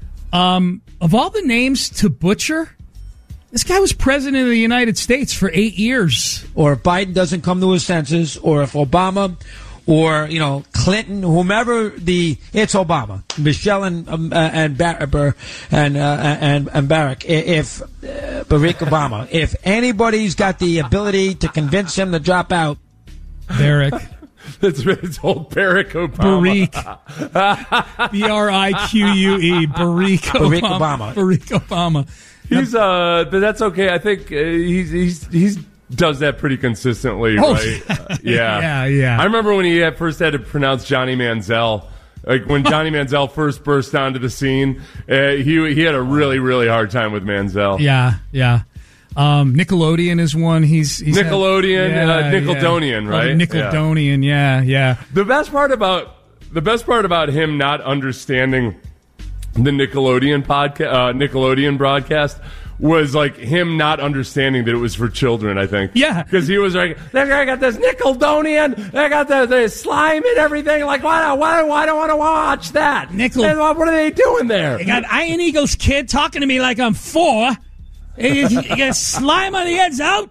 Um, of all the names to butcher, this guy was president of the United States for eight years. Or if Biden doesn't come to his senses, or if Obama, or you know Clinton, whomever the it's Obama, Michelle and um, uh, and Bar- Bar- and, uh, and and Barack, I- if uh, Barack Obama, if anybody's got the ability to convince him to drop out, Barack. It's, it's old Barack Obama. Barack. B R I Q U E. Barack Obama. Barack Obama. Barack Obama. He's uh, but that's okay. I think uh, he's he's he's does that pretty consistently, Oh, right? Uh, yeah, Yeah, yeah. I remember when he had first had to pronounce Johnny Manziel. Like when Johnny Manziel first burst onto the scene, uh, he he had a really really hard time with Manziel. Yeah, yeah. Um, Nickelodeon is one. He's, he's had- Nickelodeon, yeah, uh, Nickeldonian, yeah. right? Oh, Nickeldonian, yeah, yeah. The best part about the best part about him not understanding the Nickelodeon podcast, uh, Nickelodeon broadcast was like him not understanding that it was for children. I think, yeah, because he was like, "I got this Nickeldonian, I got the, the slime and everything. Like, why, why, why do I want to watch that? Nickel, what are they doing there? You got Iron Eagle's kid talking to me like I'm four. You, you got slime on the ends out."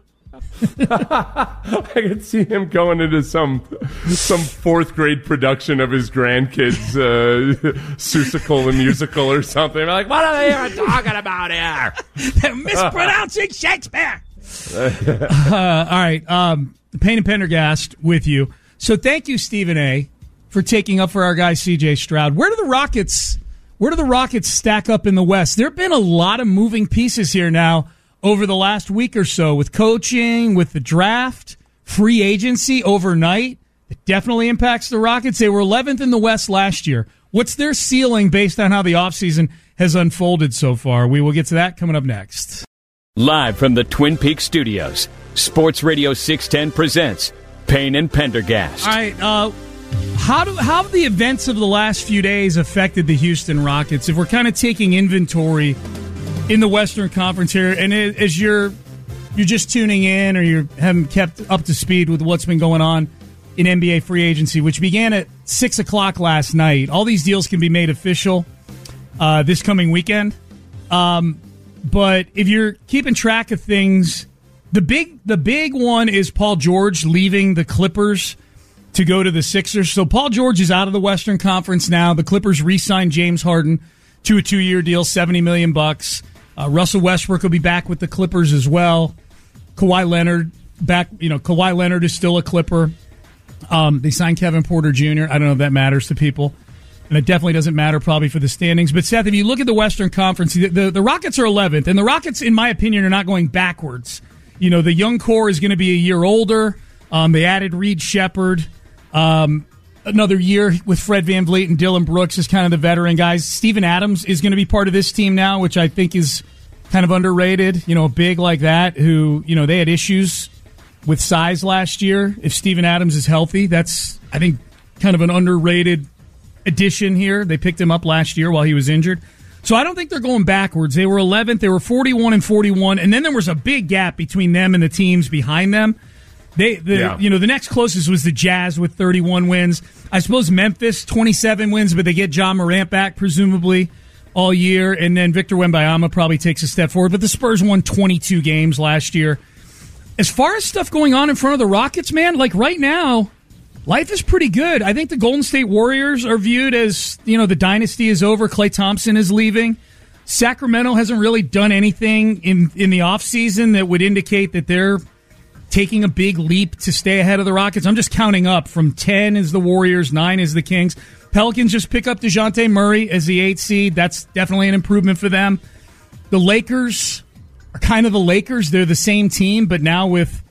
I could see him going into some some fourth grade production of his grandkids' uh, Seussical the musical or something. Like, what are they even talking about here? They're mispronouncing Shakespeare. uh, all right, um, Payne and Pendergast with you. So thank you, Stephen A, for taking up for our guy C J Stroud. Where do the Rockets? Where do the Rockets stack up in the West? There have been a lot of moving pieces here now over the last week or so with coaching, with the draft, free agency overnight. It definitely impacts the Rockets. They were eleventh in the West last year. What's their ceiling based on how the offseason has unfolded so far? We will get to that coming up next. Live from the Twin Peaks studios, Sports Radio six ten presents Payne and Pendergast. All right, uh, how do how have the events of the last few days affected the Houston Rockets? If we're kind of taking inventory in the Western Conference here, and as you're you're just tuning in or you haven't kept up to speed with what's been going on in N B A free agency, which began at six o'clock last night. All these deals can be made official uh, this coming weekend. Um, but if you're keeping track of things, the big the big one is Paul George leaving the Clippers to go to the Sixers. So Paul George is out of the Western Conference now. The Clippers re-signed James Harden to a two-year deal, seventy million bucks. Uh, Russell Westbrook will be back with the Clippers as well. Kawhi Leonard back. You know, Kawhi Leonard is still a Clipper. Um, they signed Kevin Porter Junior I don't know if that matters to people, and it definitely doesn't matter probably for the standings. But Seth, if you look at the Western Conference, the, the, the Rockets are eleventh, and the Rockets, in my opinion, are not going backwards. You know, the young core is going to be a year older. Um, they added Reed Shepherd. Um, another year with Fred VanVleet and Dylan Brooks as kind of the veteran guys. Steven Adams is going to be part of this team now, which I think is kind of underrated. You know, a big like that who, you know, they had issues with size last year. If Steven Adams is healthy, that's, I think, kind of an underrated addition here. They picked him up last year while he was injured. So I don't think they're going backwards. They were eleventh. They were forty-one and forty-one. And then there was a big gap between them and the teams behind them. They, the, Yeah. you know, the next closest was the Jazz with thirty-one wins. I suppose Memphis, twenty-seven wins, but they get Ja Morant back, presumably, all year. And then Victor Wembanyama probably takes a step forward. But the Spurs won twenty-two games last year. As far as stuff going on in front of the Rockets, man, like right now, life is pretty good. I think the Golden State Warriors are viewed as, you know, the dynasty is over. Klay Thompson is leaving. Sacramento hasn't really done anything in, in the offseason that would indicate that they're taking a big leap to stay ahead of the Rockets. I'm just counting up from ten is the Warriors, nine is the Kings. Pelicans just pick up DeJounte Murray as the eighth seed. That's definitely an improvement for them. The Lakers are kind of the Lakers. They're the same team, but now with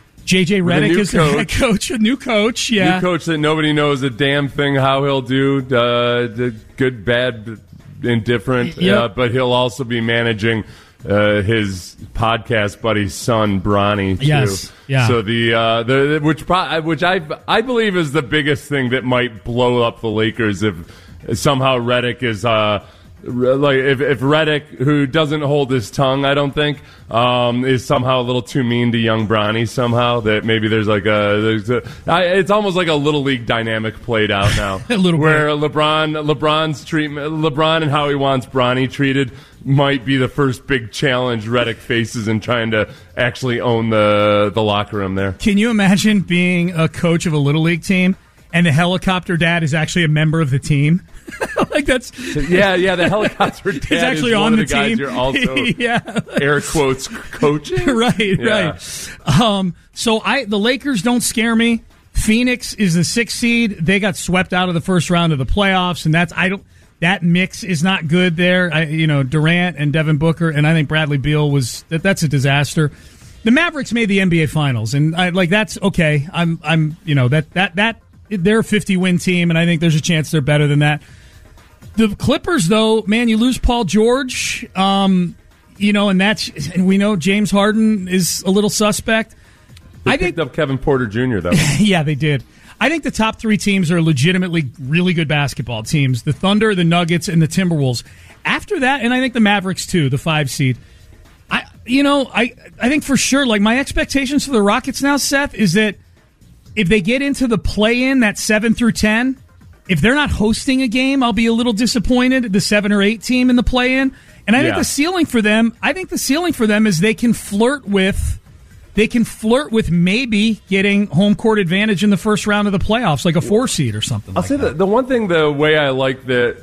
J J Redick as their head coach, a new coach, yeah. New coach that nobody knows a damn thing how he'll do, uh, the good, bad, indifferent, Yep. uh, but he'll also be managing uh, his podcast buddy's son, Bronny, too. Yes, yeah. So the, uh, the which pro- which I I believe is the biggest thing that might blow up the Lakers if somehow Redick is uh, like if if Redick, who doesn't hold his tongue, I don't think, um, is somehow a little too mean to young Bronny somehow, that maybe there's like a there's a I, it's almost like a little league dynamic played out now. A little where bit. LeBron LeBron's treatment LeBron and how he wants Bronny treated might be the first big challenge Redick faces in trying to actually own the the locker room there. Can you imagine being a coach of a little league team and the helicopter dad is actually a member of the team? Like that's yeah, yeah. The helicopter dad He's actually is on one the of the guys team. you're also Yeah. air quotes coaching. right, Yeah. right. Um, so I the Lakers don't scare me. Phoenix is the sixth seed. They got swept out of the first round of the playoffs, and that's I don't. That mix is not good there. I, you know, Durant and Devin Booker, and I think Bradley Beal was that. That's a disaster. The Mavericks made the N B A Finals, and I like that's okay. I'm, I'm, you know, that that that they're a fifty win team, and I think there's a chance they're better than that. The Clippers, though, man, you lose Paul George, um, you know, and that's and we know James Harden is a little suspect. They I picked think up Kevin Porter Junior though. yeah, they did. I think the top three teams are legitimately really good basketball teams. The Thunder, the Nuggets, and the Timberwolves. After that, and I think the Mavericks too, the five seed. I, you know, I, I think for sure, like my expectations for the Rockets now, Seth, is that if they get into the play-in, that seven through ten, if they're not hosting a game, I'll be a little disappointed. The seven or eight team in the play-in, and I think Yeah. the ceiling for them, I think the ceiling for them is they can flirt with. They can flirt with maybe getting home court advantage in the first round of the playoffs, like a four seed or something. I'll like say that. that the one thing, the way I like that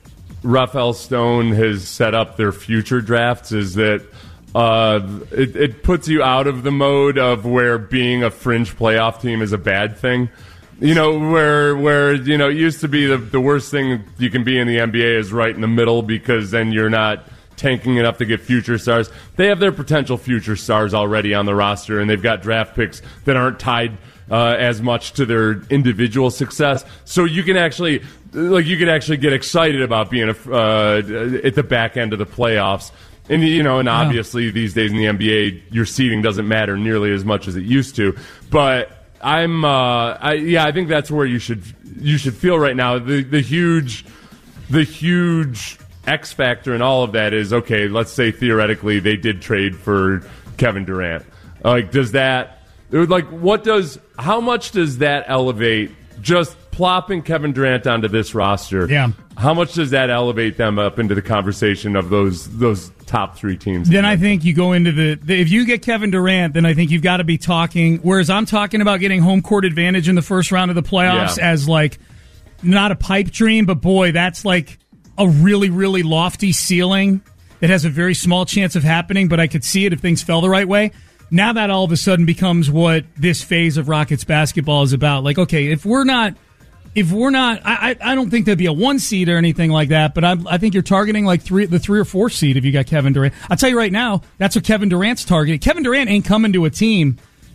Rafael Stone has set up their future drafts is that uh, it, it puts you out of the mode of where being a fringe playoff team is a bad thing. You know, where where you know it used to be the the worst thing you can be in the N B A is right in the middle, because then you're not tanking enough to get future stars. They have their potential future stars already on the roster, and they've got draft picks that aren't tied uh, as much to their individual success. So you can actually, like, you can actually get excited about being a, uh, at the back end of the playoffs. And you know, and obviously these days in the N B A, your seeding doesn't matter nearly as much as it used to. But I'm, uh, I, yeah, I think that's where you should you should feel right now. The the huge, the huge. X factor in all of that is, okay, let's say theoretically they did trade for Kevin Durant. Like, does that, like, what does, how much does that elevate just plopping Kevin Durant onto this roster? Yeah. How much does that elevate them up into the conversation of those those top three teams? Then I think you go into the, the if you get Kevin Durant, then I think you've got to be talking, whereas I'm talking about getting home court advantage in the first round of the playoffs Yeah. as like not a pipe dream, but boy, that's like a really, really lofty ceiling that has a very small chance of happening, but I could see it if things fell the right way. Now that all of a sudden becomes what this phase of Rockets basketball is about. Like, okay, if we're not, if we're not, I, I don't think there'd be a one seed or anything like that, but I, I think you're targeting like three, the three or four seed if you got Kevin Durant. I'll tell you right now, that's what Kevin Durant's targeting. Kevin Durant ain't coming to a team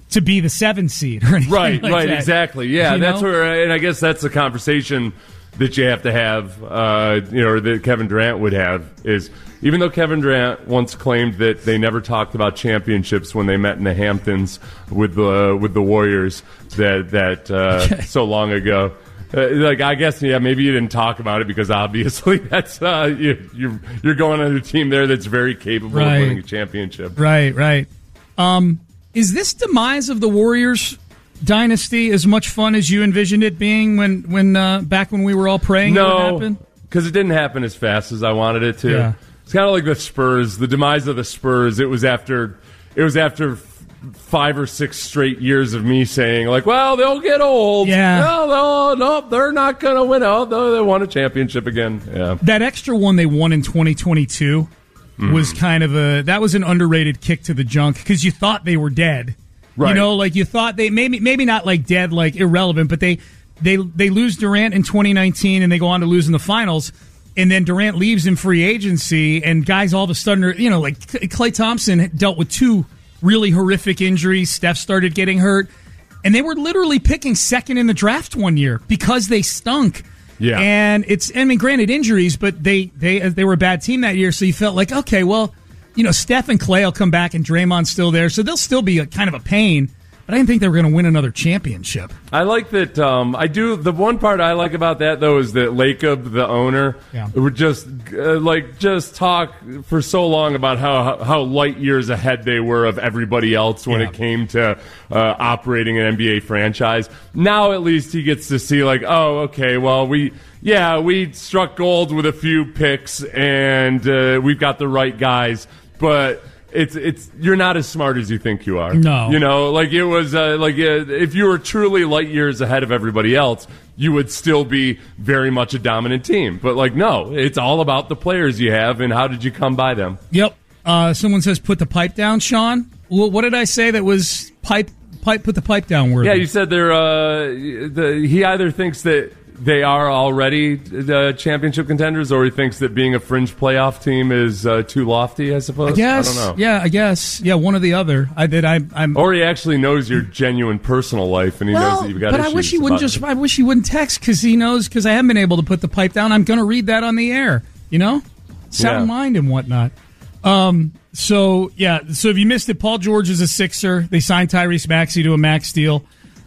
to be the seven seed or anything Right, like right, that. exactly. Yeah, You that's know? where, and I guess that's the conversation that you have to have, uh, you know, or that Kevin Durant would have, is even though Kevin Durant once claimed that they never talked about championships when they met in the Hamptons with the with the Warriors that that uh, Okay. so long ago. Uh, like I guess, yeah, maybe you didn't talk about it because obviously that's uh, you, you're you're going on a team there that's very capable Right. of winning a championship. Right, right. Um, is this demise of the Warriors dynasty as much fun as you envisioned it being when, when uh, back when we were all praying it would No, happen? because it didn't happen as fast as I wanted it to. Yeah. It's kind of like the Spurs, the demise of the Spurs. It was after, it was after f- five or six straight years of me saying like, "Well, they'll get old. Yeah. no, no, no they're not going to win. Oh, no, they won a championship again." Yeah, That extra one they won in twenty twenty-two Mhm. was kind of a that was an underrated kick to the junk because you thought they were dead. Right. You know, like you thought they maybe maybe not like dead, like irrelevant, but they they they lose Durant in twenty nineteen and they go on to lose in the finals. And then Durant leaves in free agency, and guys all of a sudden are, you know, like Klay Thompson dealt with two really horrific injuries. Steph started getting hurt, and they were literally picking second in the draft one year because they stunk. Yeah. And it's, I mean, granted injuries, but they they they were a bad team that year, so you felt like, okay, well, you know, Steph and Klay will come back, and Draymond's still there, so they'll still be a kind of a pain. But I didn't think they were going to win another championship. I like that. Um, I do. The one part I like about that though is that Lacob, the owner, Yeah. would just uh, like just talk for so long about how how light years ahead they were of everybody else when Yeah. it came to uh, operating an N B A franchise. Now at least he gets to see like, oh, okay, well we yeah we struck gold with a few picks and uh, we've got the right guys, but. It's it's you're not as smart as you think you are. No. You know, like it was uh, like uh, if you were truly light years ahead of everybody else, you would still be very much a dominant team. But like no, it's all about the players you have and how did you come by them. Yep. Uh, someone says put the pipe down, Sean. Well, what did I say that was pipe pipe put the pipe down word? Yeah, you said they're uh, the, he either thinks that they are already uh, championship contenders, or he thinks that being a fringe playoff team is uh, too lofty, I suppose. I guess. I don't know. Yeah, I guess. Yeah, one or the other. I did. I, I'm. Or he actually knows your genuine personal life, and he knows Well, that you've got but issues. I wish he wouldn't about just. it. I wish he wouldn't text because he knows. Because I haven't been able to put the pipe down. I'm going to read that on the air. You know, sound Yeah. mind and whatnot. Um. So yeah. So if you missed it, Paul George is a Sixer. They signed Tyrese Maxey to a max deal.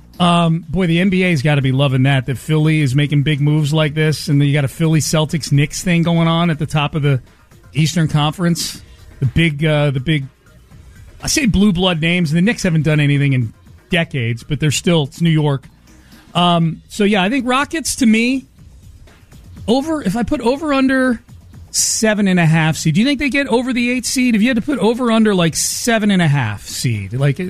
Um, boy, the N B A's got to be loving that. That Philly is making big moves like this, and then you got a Philly Celtics Knicks thing going on at the top of the Eastern Conference. The big, uh, the big. I say blue blood names. The Knicks haven't done anything in decades, but they're still it's New York. Um, so yeah, I think Rockets to me over. If I put over under seven and a half seed, do you think they get over the eight seed? If you had to put over under like seven and a half seed, like.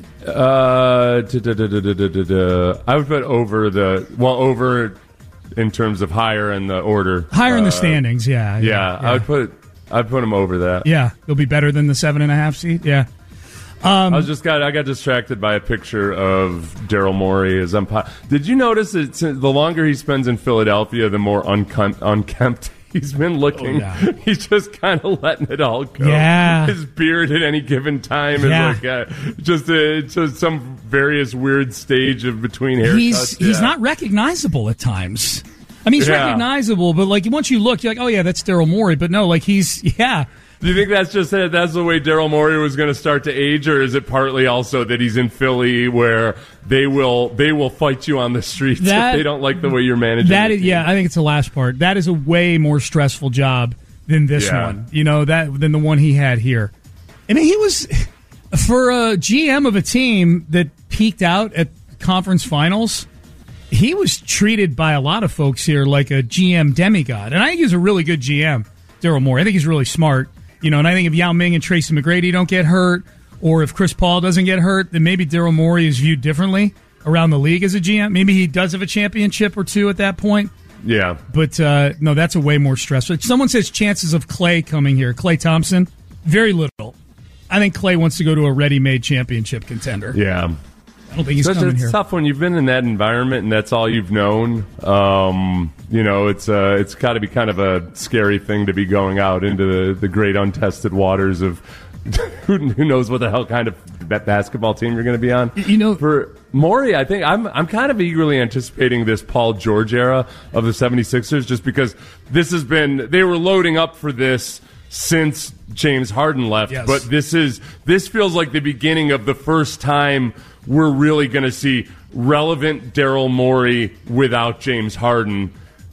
Uh, da, da, da, da, da, da, da. I would put over the well over in terms of higher in the order, Higher in the Uh, standings, yeah, yeah. yeah, yeah. I would put I'd put them over that. Yeah, they'll be better than the seven and a half seed. Yeah. Um, I was just got I got distracted by a picture of Daryl Morey as umpire. Did you notice that since the longer he spends in Philadelphia, the more unkempt, unkempt he's been looking? Oh, yeah. He's just kind of letting it all go. Yeah. His beard at any given time Yeah. is like uh just a, just some various weird stage of between haircuts. he's he's Yeah. not recognizable at times. I mean, he's Yeah. recognizable, but like once you look, you're like, oh yeah, that's Daryl Morey. But no, like he's yeah. Do you think that's just that that's the way Daryl Morey was going to start to age, or is it partly also that he's in Philly where they will they will fight you on the streets That- if they don't like the way you're managing? That the is, team? yeah, I think it's the last part. That is a way more stressful job than this Yeah. one. You know that than the one he had here. I mean, he was for a G M of a team that peaked out at conference finals. He was treated by a lot of folks here like a G M demigod, and I think he's a really good G M, Daryl Morey. I think he's really smart. You know, and I think if Yao Ming and Tracy McGrady don't get hurt, or if Chris Paul doesn't get hurt, then maybe Daryl Morey is viewed differently around the league as a G M. Maybe he does have a championship or two at that point. Yeah. But, uh, no, that's a way more stressful. Someone says chances of Klay coming here. Klay Thompson, very little. I think Klay wants to go to a ready-made championship contender. Yeah. I don't think he's Such coming it's here. tough when you've been in that environment and that's all you've known. Um, you know, it's uh, it's got to be kind of a scary thing to be going out into the, the great untested waters of who, who knows what the hell kind of ba- basketball team you're going to be on. You know, for Morey, I think I'm I'm kind of eagerly anticipating this Paul George era of the seventy-sixers, just because this has been they were loading up for this since James Harden left, yes. but this is this feels like the beginning of the first time we're really going to see relevant Daryl Morey without James Harden.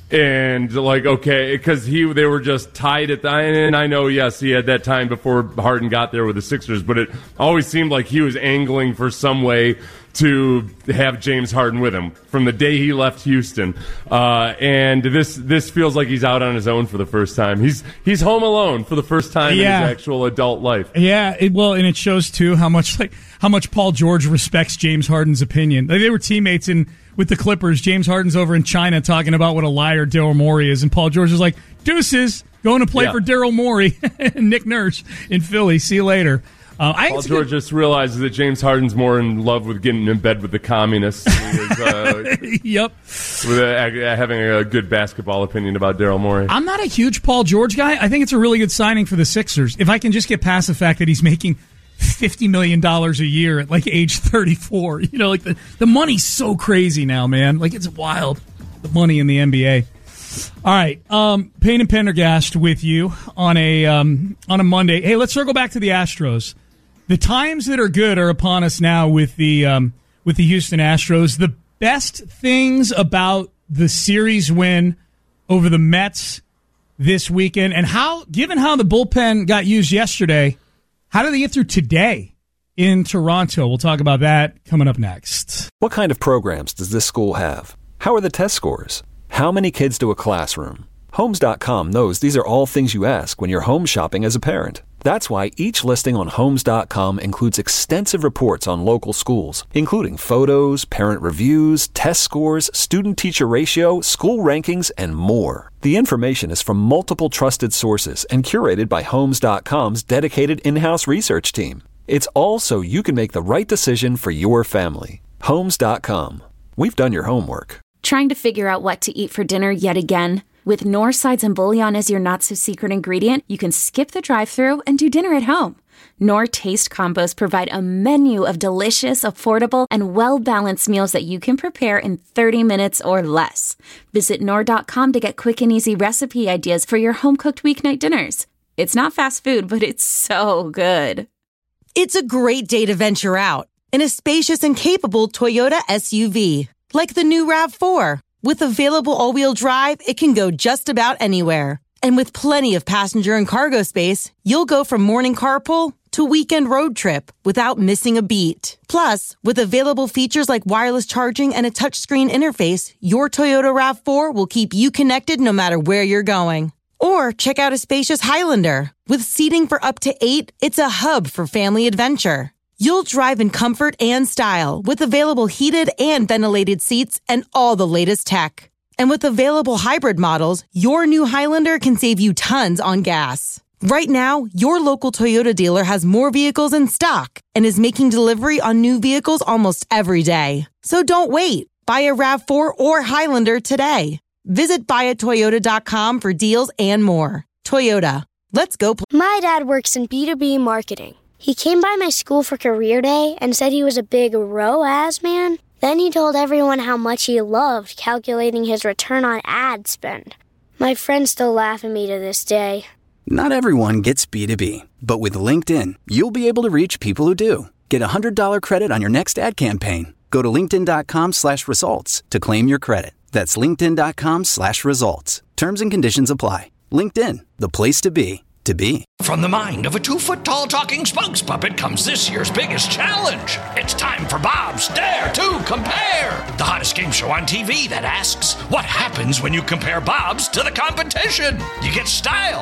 And like, okay, because he they were just tied at the and I know, yes, he had that time before Harden got there with the Sixers, but it always seemed like he was angling for some way to have James Harden with him from the day he left Houston. Uh, and this this feels like he's out on his own for the first time. He's he's home alone for the first time yeah. in his actual adult life. Yeah, it, well, and it shows too how much like how much Paul George respects James Harden's opinion. Like, they were teammates in with the Clippers. James Harden's over in China talking about what a liar Daryl Morey is, and Paul George is like, deuces, going to play yeah. for Daryl Morey and Nick Nurse in Philly. See you later. Uh, I Paul George just realizes that James Harden's more in love with getting in bed with the communists than he is, uh, yep. with a, having a good basketball opinion about Daryl Morey. I'm not a huge Paul George guy. I think it's a really good signing for the Sixers. If I can just get past the fact that he's making fifty million dollars a year at like age thirty-four. You know, like the, the money's so crazy now, man. Like it's wild, the money in the N B A. All right, um, Payne and Pendergast with you on a um, on a Monday. Hey, let's circle back to the Astros. The times that are good are upon us now with the um, with the Houston Astros. The best things about the series win over the Mets this weekend, and how, given how the bullpen got used yesterday, how do they get through today in Toronto? We'll talk about that coming up next. What kind of programs does this school have? How are the test scores? How many kids do a classroom? Homes dot com knows these are all things you ask when you're home shopping as a parent. That's why each listing on Homes dot com includes extensive reports on local schools, including photos, parent reviews, test scores, student-teacher ratio, school rankings, and more. The information is from multiple trusted sources and curated by Homes dot com's dedicated in-house research team. It's all so you can make the right decision for your family. Homes dot com. We've done your homework. Trying to figure out what to eat for dinner yet again? With Knorr sides and bouillon as your not-so-secret ingredient, you can skip the drive-thru and do dinner at home. Knorr Taste Combos provide a menu of delicious, affordable, and well-balanced meals that you can prepare in thirty minutes or less. Visit Knorr dot com to get quick and easy recipe ideas for your home-cooked weeknight dinners. It's not fast food, but it's so good. It's a great day to venture out in a spacious and capable Toyota S U V, like the new RAV four. With available all-wheel drive, it can go just about anywhere. And with plenty of passenger and cargo space, you'll go from morning carpool to weekend road trip without missing a beat. Plus, with available features like wireless charging and a touchscreen interface, your Toyota RAV four will keep you connected no matter where you're going. Or check out a spacious Highlander. With seating for up to eight, it's a hub for family adventure. You'll drive in comfort and style with available heated and ventilated seats and all the latest tech. And with available hybrid models, your new Highlander can save you tons on gas. Right now, your local Toyota dealer has more vehicles in stock and is making delivery on new vehicles almost every day. So don't wait. Buy a RAV four or Highlander today. Visit buy a toyota dot com for deals and more. Toyota. Let's go. Pl- My dad works in B two B marketing. He came by my school for career day and said he was a big R O A S man. Then he told everyone how much he loved calculating his return on ad spend. My friends still laugh at me to this day. Not everyone gets B two B, but with LinkedIn, you'll be able to reach people who do. Get a one hundred dollars credit on your next ad campaign. Go to linkedin dot com slash results to claim your credit. That's linkedin dot com slash results. Terms and conditions apply. LinkedIn, the place to be. To be. From the mind of a two-foot-tall talking spokes puppet comes this year's biggest challenge. It's time for Bob's Dare to Compare, the hottest game show on T V that asks, what happens when you compare Bob's to the competition? You get style.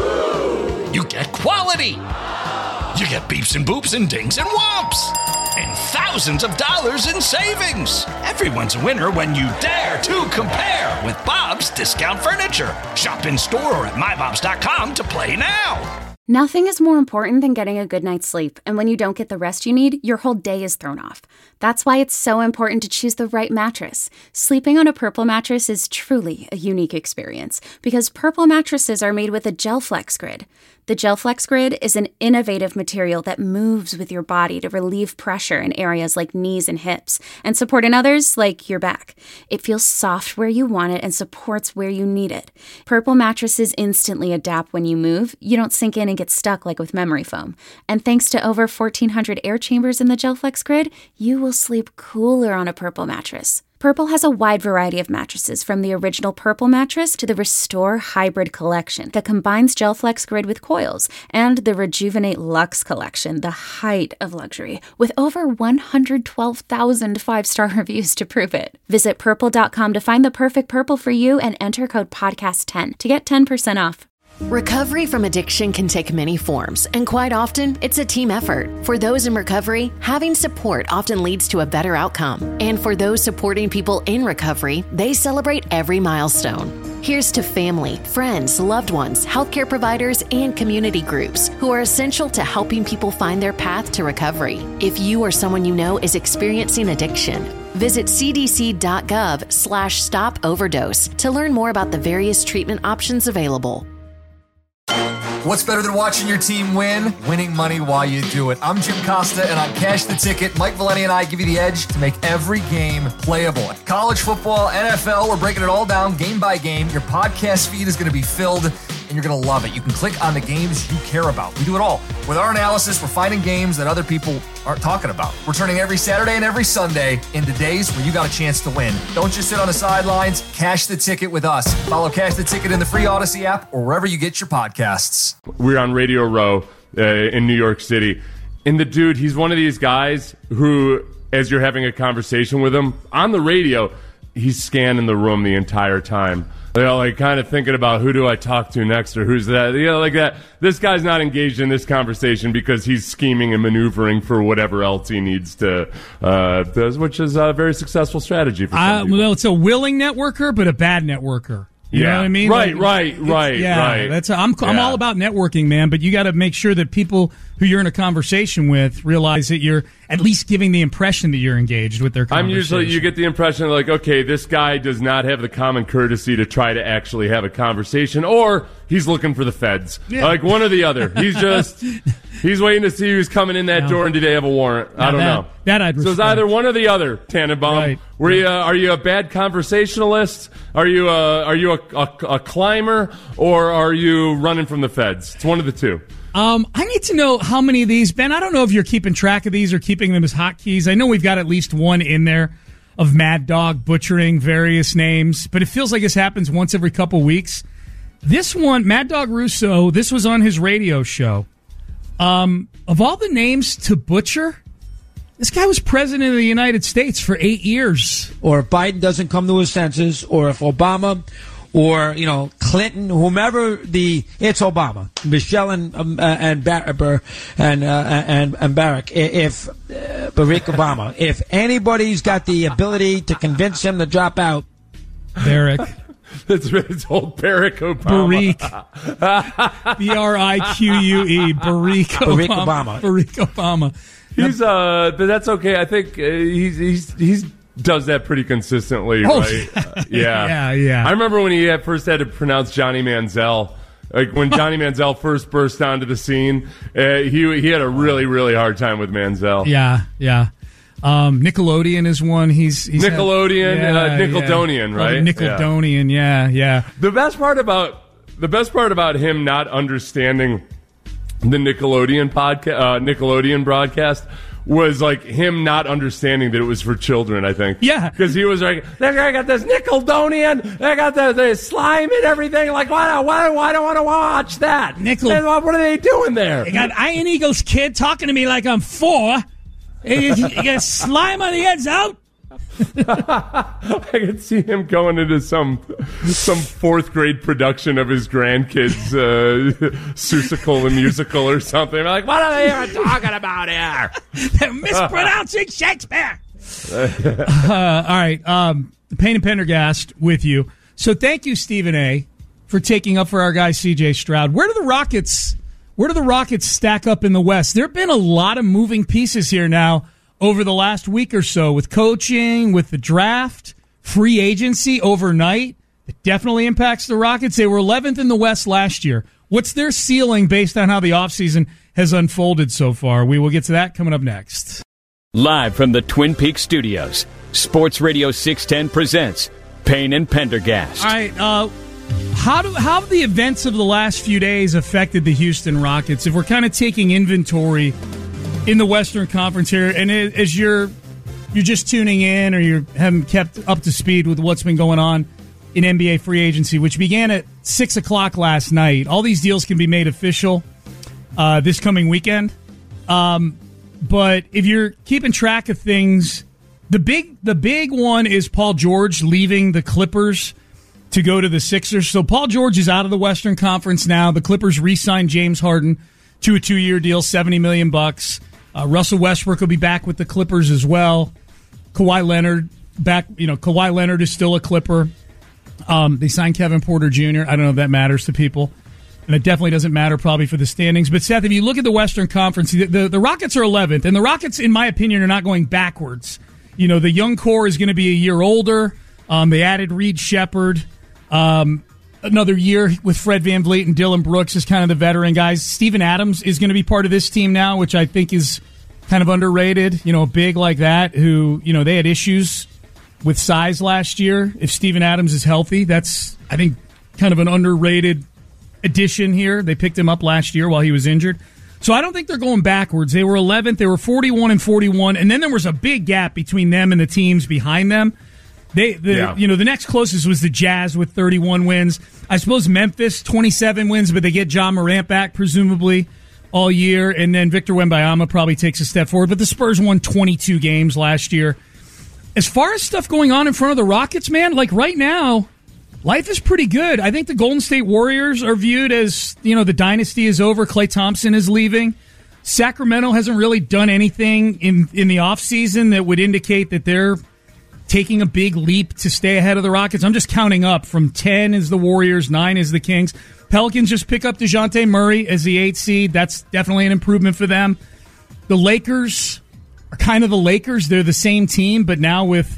You get quality. You get beeps and boops and dings and whomps. And thousands of dollars in savings. Everyone's a winner when you dare to compare with Bob's Discount Furniture. Shop in store or at my bobs dot com to play now. Nothing is more important than getting a good night's sleep, and when you don't get the rest you need, your whole day is thrown off. That's why it's so important to choose the right mattress. Sleeping on a Purple mattress is truly a unique experience, because Purple mattresses are made with a Gel Flex grid. The GelFlex Grid is an innovative material that moves with your body to relieve pressure in areas like knees and hips and support in others like your back. It feels soft where you want it and supports where you need it. Purple mattresses instantly adapt when you move. You don't sink in and get stuck like with memory foam. And thanks to over fourteen hundred air chambers in the GelFlex Grid, you will sleep cooler on a Purple mattress. Purple has a wide variety of mattresses, from the original Purple mattress to the Restore Hybrid collection that combines GelFlex Grid with coils, and the Rejuvenate Luxe collection, the height of luxury, with over one hundred twelve thousand five-star reviews to prove it. Visit purple dot com to find the perfect Purple for you and enter code podcast ten to get ten percent off. Recovery from addiction can take many forms, and quite often, it's a team effort. For those in recovery, having support often leads to a better outcome. And for those supporting people in recovery, they celebrate every milestone. Here's to family, friends, loved ones, healthcare providers, and community groups who are essential to helping people find their path to recovery. If you or someone you know is experiencing addiction, visit cdc.gov slash stop overdose to learn more about the various treatment options available. What's better than watching your team win? Winning money while you do it. I'm Jim Costa, and on Cash the Ticket, Mike Valeni and I give you the edge to make every game playable. College football, N F L, we're breaking it all down game by game. Your podcast feed is going to be filled, and you're going to love it. You can click on the games you care about. We do it all. With our analysis, we're finding games that other people aren't talking about. We're turning every Saturday and every Sunday into days where you got a chance to win. Don't just sit on the sidelines. Cash the Ticket with us. Follow Cash the Ticket in the free Odyssey app or wherever you get your podcasts. We're on Radio Row uh, in New York City. And the dude, he's one of these guys who, as you're having a conversation with him on the radio, he's scanning the room the entire time. You know, like kind of thinking about who do I talk to next or who's that. You know, like that. This guy's not engaged in this conversation because he's scheming and maneuvering for whatever else he needs to, uh, does, which is a very successful strategy for some uh, people. Well, it's a willing networker, but a bad networker. You yeah. know what I mean? Right, like, right, right, yeah, right. That's a, I'm I'm yeah. all about networking, man. But you got to make sure that people who you're in a conversation with realize that you're at least giving the impression that you're engaged with their conversation. I'm usually, you get the impression like, okay, this guy does not have the common courtesy to try to actually have a conversation, or he's looking for the feds. Yeah. Like one or the other. He's just, he's waiting to see who's coming in that No. door and do they have a warrant. Now I don't that, know. That I'd So it's respect. either one or the other, Tannenbaum. Right. Were you, uh, are you a bad conversationalist? Are you a, are you a, a, a climber? Or are you running from the feds? It's one of the two. Um, I need to know how many of these, Ben. I don't know if you're keeping track of these or keeping them as hotkeys. I know we've got at least one in there of Mad Dog butchering various names, but it feels like this happens once every couple weeks. This one, Mad Dog Russo, this was on his radio show. Um, of all the names to butcher, this guy was president of the United States for eight years. Or if Biden doesn't come to his senses, or if Obama, or you know Clinton, whomever the it's Obama, Michelle and um, uh, and Bar- and uh, and and Barack. If uh, Barack Obama, if anybody's got the ability to convince him to drop out, Barack. That's it's old Barack Obama. Barack. B R I Q U E. Barack Obama. Barack Obama. Barack Obama. He's uh, but that's okay. I think uh, he's he's he's does that pretty consistently, Oh, right? Uh, yeah, yeah, yeah. I remember when he had first had to pronounce Johnny Manziel. Like when Johnny Manziel first burst onto the scene, uh, he he had a really really hard time with Manziel. Yeah, yeah. Um, Nickelodeon is one. He's, he's Nickelodeon, had, uh, Nickeldonian, yeah. right? Oh, Nickeldonian, yeah. yeah, yeah. The best part about the best part about him not understanding the Nickelodeon podcast, uh, Nickelodeon broadcast, was like him not understanding that it was for children. I think, yeah, because he was like, "They got this Nickeldonian, they got the, the slime and everything. Like, why, why, why do I want to watch that? Nickel, and what, what are they doing there? They got Iron Eagle's kid talking to me like I'm four. You got slime on the ends out." I could see him going into some some fourth grade production of his grandkids' uh, Seussical and musical or something. Like, what are they even talking about here? They're mispronouncing Shakespeare. uh, all right, um, Payne and Pendergast with you. So thank you, Stephen A., for taking up for our guy C J Stroud. Where do the Rockets? Where do the Rockets stack up in the West? There have been a lot of moving pieces here now over the last week or so with coaching, with the draft, free agency overnight. It definitely impacts the Rockets. They were eleventh in the West last year. What's their ceiling based on how the offseason has unfolded so far? We will get to that coming up next. Live from the Twin Peaks studios, Sports Radio six ten presents Payne and Pendergast. All right, uh, how do how have the events of the last few days affected the Houston Rockets? If we're kind of taking inventory in the Western Conference here, and as you're you're just tuning in or you haven't kept up to speed with what's been going on in N B A free agency, which began at six o'clock last night. All these deals can be made official uh, this coming weekend. Um, but if you're keeping track of things, the big the big one is Paul George leaving the Clippers to go to the Sixers. So Paul George is out of the Western Conference now. The Clippers re-signed James Harden to a two-year deal, seventy million bucks. Uh, Russell Westbrook will be back with the Clippers as well. Kawhi Leonard back. You know, Kawhi Leonard is still a Clipper. Um, they signed Kevin Porter Junior I don't know if that matters to people, and it definitely doesn't matter probably for the standings. But Seth, if you look at the Western Conference, the, the, the Rockets are eleventh, and the Rockets, in my opinion, are not going backwards. You know, the young core is going to be a year older. Um, they added Reed Shepherd. Um, another year with Fred VanVleet and Dylan Brooks as kind of the veteran guys. Steven Adams is going to be part of this team now, which I think is kind of underrated. You know, a big like that who, you know, they had issues with size last year. If Steven Adams is healthy, that's, I think, kind of an underrated addition here. They picked him up last year while he was injured. So I don't think they're going backwards. They were eleventh. They were forty-one and forty-one. And then there was a big gap between them and the teams behind them. They, the, yeah. you know, the next closest was the Jazz with thirty-one wins. I suppose Memphis, twenty-seven wins, but they get John Morant back, presumably, all year. And then Victor Wembanyama probably takes a step forward. But the Spurs won twenty-two games last year. As far as stuff going on in front of the Rockets, man, like right now, life is pretty good. I think the Golden State Warriors are viewed as, you know, the dynasty is over. Klay Thompson is leaving. Sacramento hasn't really done anything in, in the offseason that would indicate that they're taking a big leap to stay ahead of the Rockets. I'm just counting up. From ten is the Warriors, nine is the Kings. Pelicans just pick up DeJounte Murray as the eighth seed. That's definitely an improvement for them. The Lakers are kind of the Lakers. They're the same team, but now with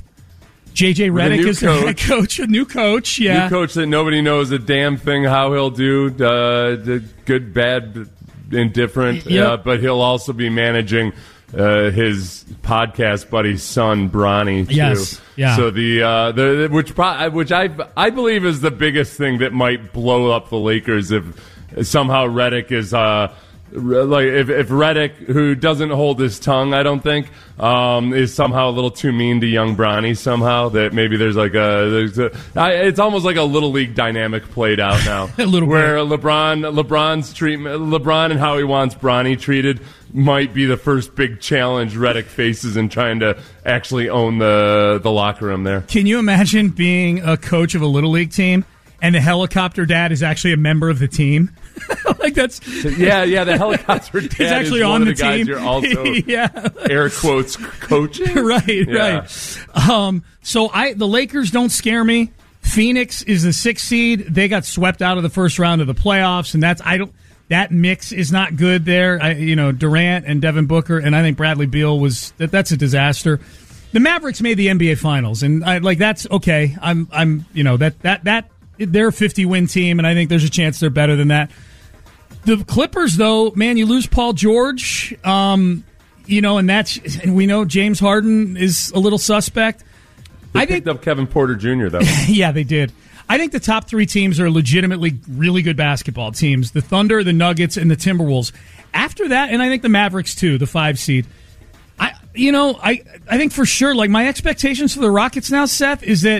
J J Redick as their head coach, a new coach. Yeah. New coach that nobody knows a damn thing how he'll do. Uh, good, bad, indifferent. Yep. Uh, but he'll also be managing Uh, his podcast buddy's son, Bronny, too. Yes, yeah. So the uh, the which pro- which I I believe is the biggest thing that might blow up the Lakers if somehow Redick is uh like if if Redick, who doesn't hold his tongue, I don't think, um, is somehow a little too mean to young Bronny somehow, that maybe there's like a, there's a I, it's almost like a little league dynamic played out now. A little where bit. LeBron LeBron's treatment LeBron and how he wants Bronny treated might be the first big challenge Redick faces in trying to actually own the the locker room there. Can you imagine being a coach of a little league team and the helicopter dad is actually a member of the team? Like that's yeah, yeah. The helicopter dad He's actually is on one the of the guys team. You're also yeah. air quotes coaching. right, yeah. right. Um, so I the Lakers don't scare me. Phoenix is the sixth seed. They got swept out of the first round of the playoffs, and that's I don't. That mix is not good there. I, you know, Durant and Devin Booker, and I think Bradley Beal was that. That's a disaster. The Mavericks made the N B A Finals, and I like that's okay. I'm, I'm, you know, that that that they're a fifty win team, and I think there's a chance they're better than that. The Clippers, though, man, you lose Paul George, um, you know, and that's and we know James Harden is a little suspect. They I picked think up Kevin Porter Junior though. yeah, they did. I think the top three teams are legitimately really good basketball teams. The Thunder, the Nuggets, and the Timberwolves. After that, and I think the Mavericks too, the five seed. I, you know, I, I think for sure, like my expectations for the Rockets now, Seth, is that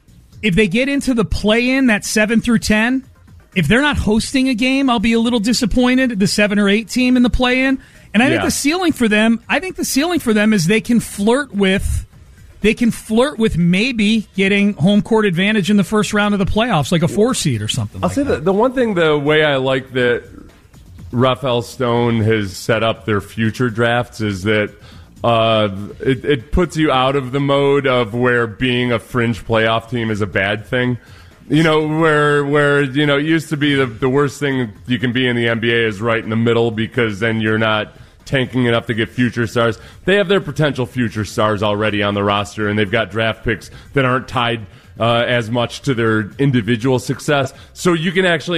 if they get into the play-in, that seven through ten, if they're not hosting a game, I'll be a little disappointed. The seven or eight team in the play-in, and I yeah. think the ceiling for them, I think the ceiling for them is they can flirt with. They can flirt with maybe getting home court advantage in the first round of the playoffs, like a four seed or something. I'll like say that. the, the one thing, the way I like that Rafael Stone has set up their future drafts is that uh, it, it puts you out of the mode of where being a fringe playoff team is a bad thing. You know, where where you know it used to be the the worst thing you can be in the N B A is right in the middle, because then you're not tanking enough to get future stars. They have their potential future stars already on the roster, and they've got draft picks that aren't tied uh, as much to their individual success. So you can actually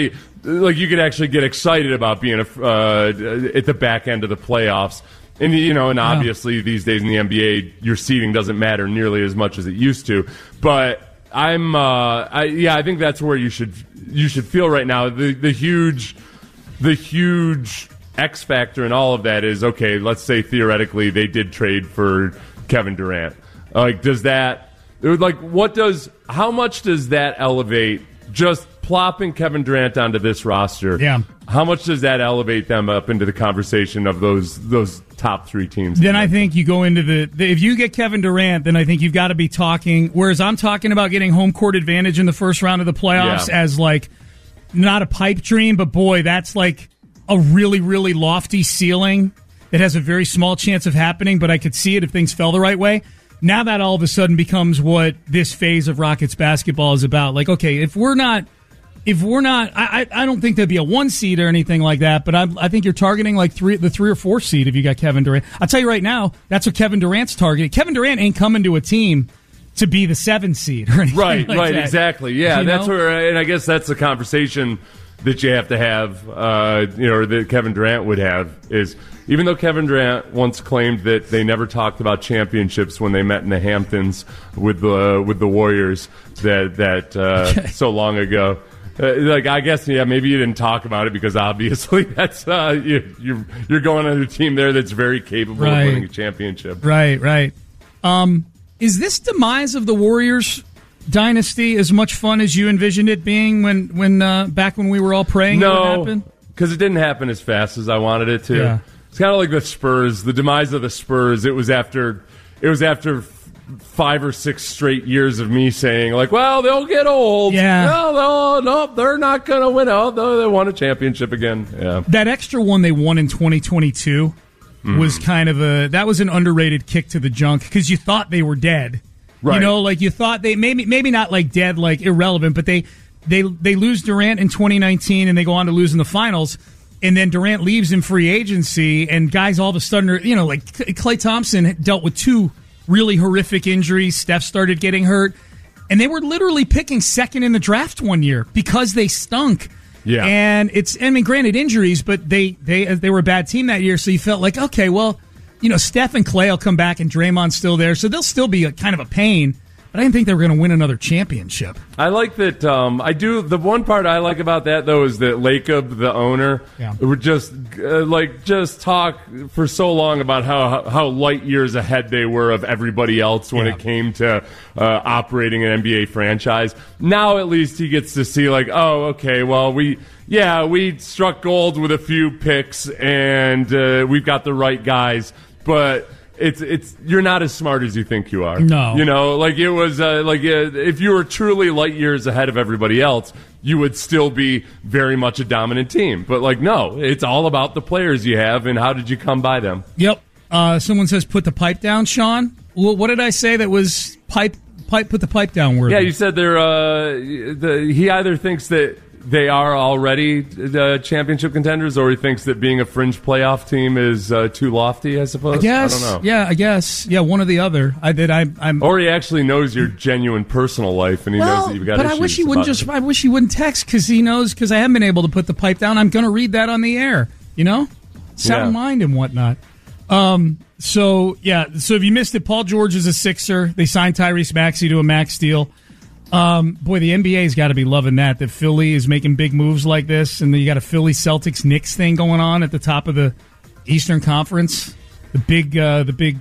like you could actually get excited about being a, uh, at the back end of the playoffs. And, you know, and obviously yeah. these days in the N B A, your seeding doesn't matter nearly as much as it used to. But I'm, uh, I, yeah, I think that's where you should you should feel right now. The the huge, the huge X factor in all of that is, okay, let's say theoretically they did trade for Kevin Durant. Like, does that, like, what does, how much does that elevate just plopping Kevin Durant onto this roster? Yeah. How much does that elevate them up into the conversation of those those top three teams? Then I think you go into the, the if you get Kevin Durant, then I think you've got to be talking, whereas I'm talking about getting home court advantage in the first round of the playoffs yeah. as like not a pipe dream, but boy, that's like a really, really lofty ceiling that has a very small chance of happening, but I could see it if things fell the right way. Now that all of a sudden becomes what this phase of Rockets basketball is about. Like, okay, if we're not If we're not, I, I don't think there'd be a one seed or anything like that, but I, I think you're targeting like three, the three or four seed if you got Kevin Durant. I'll tell you right now, that's what Kevin Durant's targeting. Kevin Durant ain't coming to a team to be the seven seed or anything right, like right, that. exactly. Yeah, you that's know? where, and I guess that's the conversation that you have to have, uh, you know, or that Kevin Durant would have is, even though Kevin Durant once claimed that they never talked about championships when they met in the Hamptons with the with the Warriors that that uh, okay. so long ago. Uh, like I guess yeah maybe you didn't talk about it because obviously that's uh, you, you're you're going on a team there that's very capable right. of winning a championship. Right, right. Um, is this demise of the Warriors dynasty as much fun as you envisioned it being when when uh, back when we were all praying it would No, happen? because it didn't happen as fast as I wanted it to. Yeah. It's kind of like the Spurs, the demise of the Spurs. It was after it was after. five or six straight years of me saying, like, well, they'll get old. Yeah. No, they'll, no, they're not going to win out. Oh, they won a championship again. Yeah. That extra one they won in twenty twenty-two mm. was kind of a, that was an underrated kick to the junk because you thought they were dead. Right. You know, like you thought they, maybe maybe not like dead, like irrelevant, but they, they, they lose Durant in twenty nineteen and they go on to lose in the finals. And then Durant leaves in free agency and guys all of a sudden are, you know, like Klay Thompson dealt with two really horrific injuries. Steph started getting hurt. And they were literally picking second in the draft one year because they stunk. Yeah. And it's, I mean, granted injuries, but they, they, they were a bad team that year. So you felt like, okay, well, you know, Steph and Klay will come back and Draymond's still there. So they'll still be a, kind of a pain. But I didn't think they were going to win another championship. I like that. Um, I do. The one part I like about that, though, is that Lacob, the owner, yeah. would just uh, like just talk for so long about how how light years ahead they were of everybody else when yeah. it came to uh, operating an N B A franchise. Now, at least he gets to see, like, oh, okay, well, we yeah we struck gold with a few picks, and uh, we've got the right guys, but. It's it's you're not as smart as you think you are. No, you know, like it was uh, like uh, if you were truly light years ahead of everybody else, you would still be very much a dominant team. But like, no, it's all about the players you have and how did you come by them. Yep. Uh, someone says put the pipe down, Sean. Well, what did I say that was pipe? Pipe. Put the pipe down. Word. Yeah, you said they're. Uh, the, he either thinks that they are already uh, championship contenders, or he thinks that being a fringe playoff team is uh, too lofty, I suppose. I guess. I don't know. Yeah, I guess. Yeah, one or the other. I did. I, I'm. Or he actually knows your genuine personal life, and he well, knows that you've got but issues. I wish he wouldn't about just. I wish he wouldn't text because he knows. Because I haven't been able to put the pipe down. I'm going to read that on the air. You know, sound Yeah. mind and whatnot. Um. So yeah. So if you missed it, Paul George is a Sixer. They signed Tyrese Maxey to a max deal. Um, boy, the N B A's got to be loving that. That Philly is making big moves like this, and then you got a Philly Celtics Knicks thing going on at the top of the Eastern Conference. The big, uh, the big.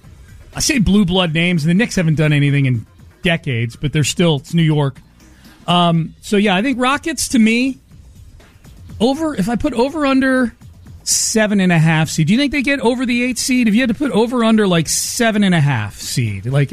I say blue blood names, and the Knicks haven't done anything in decades, but they're still. It's New York. Um, so yeah, I think Rockets to me over. If I put over under seven and a half seed, do you think they get over the eight seed? If you had to put over under like seven and a half seed, like.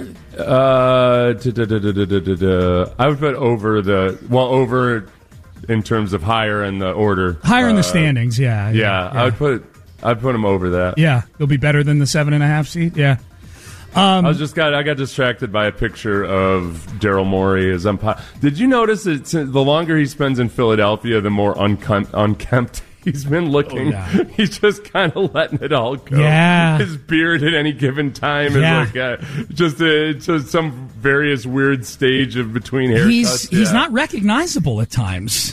Uh, da, da, da, da, da, da, da. I would put over the well over in terms of higher in the order, higher in the uh, standings. Yeah, yeah, yeah, yeah. I would put I'd put them over that. Yeah, they'll be better than the seven and a half seed. Yeah. Um, I was just got I got distracted by a picture of Daryl Morey as umpire. Did you notice that the longer he spends in Philadelphia, the more unkempt, unkempt he's been looking? Oh, yeah. He's just kind of letting it all go. Yeah. His beard at any given time Yeah. is like uh, just a, just some various weird stage of between haircuts. He's he's Yeah. not recognizable at times.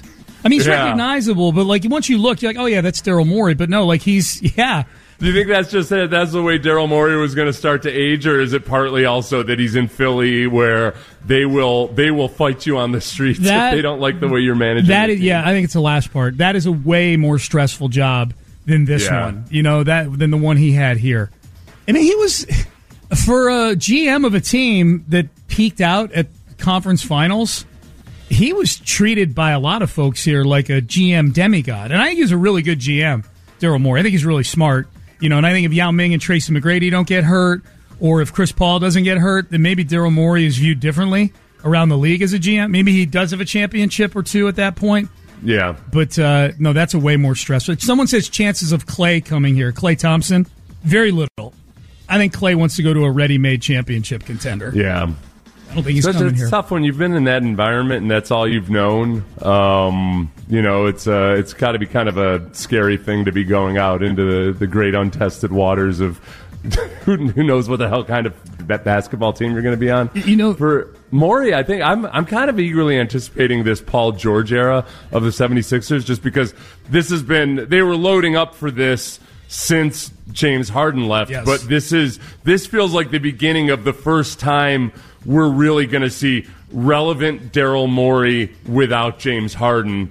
I mean, he's Yeah. recognizable, but like once you look, you're like, oh yeah, that's Daryl Morey. But no, like he's yeah. Do you think that's just that that's the way Daryl Morey was going to start to age, or is it partly also that he's in Philly where they will they will fight you on the streets That- if they don't like the way you're managing? That the is, team? yeah, I think it's the last part. That is a way more stressful job than this Yeah. one. You know that than the one he had here. I mean, he was for a G M of a team that peaked out at conference finals. He was treated by a lot of folks here like a G M demigod, and I think he's a really good G M, Daryl Morey. I think he's really smart. You know, and I think if Yao Ming and Tracy McGrady don't get hurt, or if Chris Paul doesn't get hurt, then maybe Daryl Morey is viewed differently around the league as a G M. Maybe he does have a championship or two at that point. Yeah. But, uh, no, that's a way more stressful. Someone says chances of Clay coming here. Clay Thompson, very little. I think Clay wants to go to a ready-made championship contender. Yeah. I don't think he's It's, coming it's here. tough when you've been in that environment and that's all you've known. Um, you know, it's uh, it's got to be kind of a scary thing to be going out into the, the great untested waters of who, who knows what the hell kind of ba- basketball team you're going to be on. You know, for Morey, I think I'm I'm kind of eagerly anticipating this Paul George era of the seventy-sixers just because this has been they were loading up for this since James Harden left, Yes. but this is this feels like the beginning of the first time we're really going to see relevant Daryl Morey without James Harden.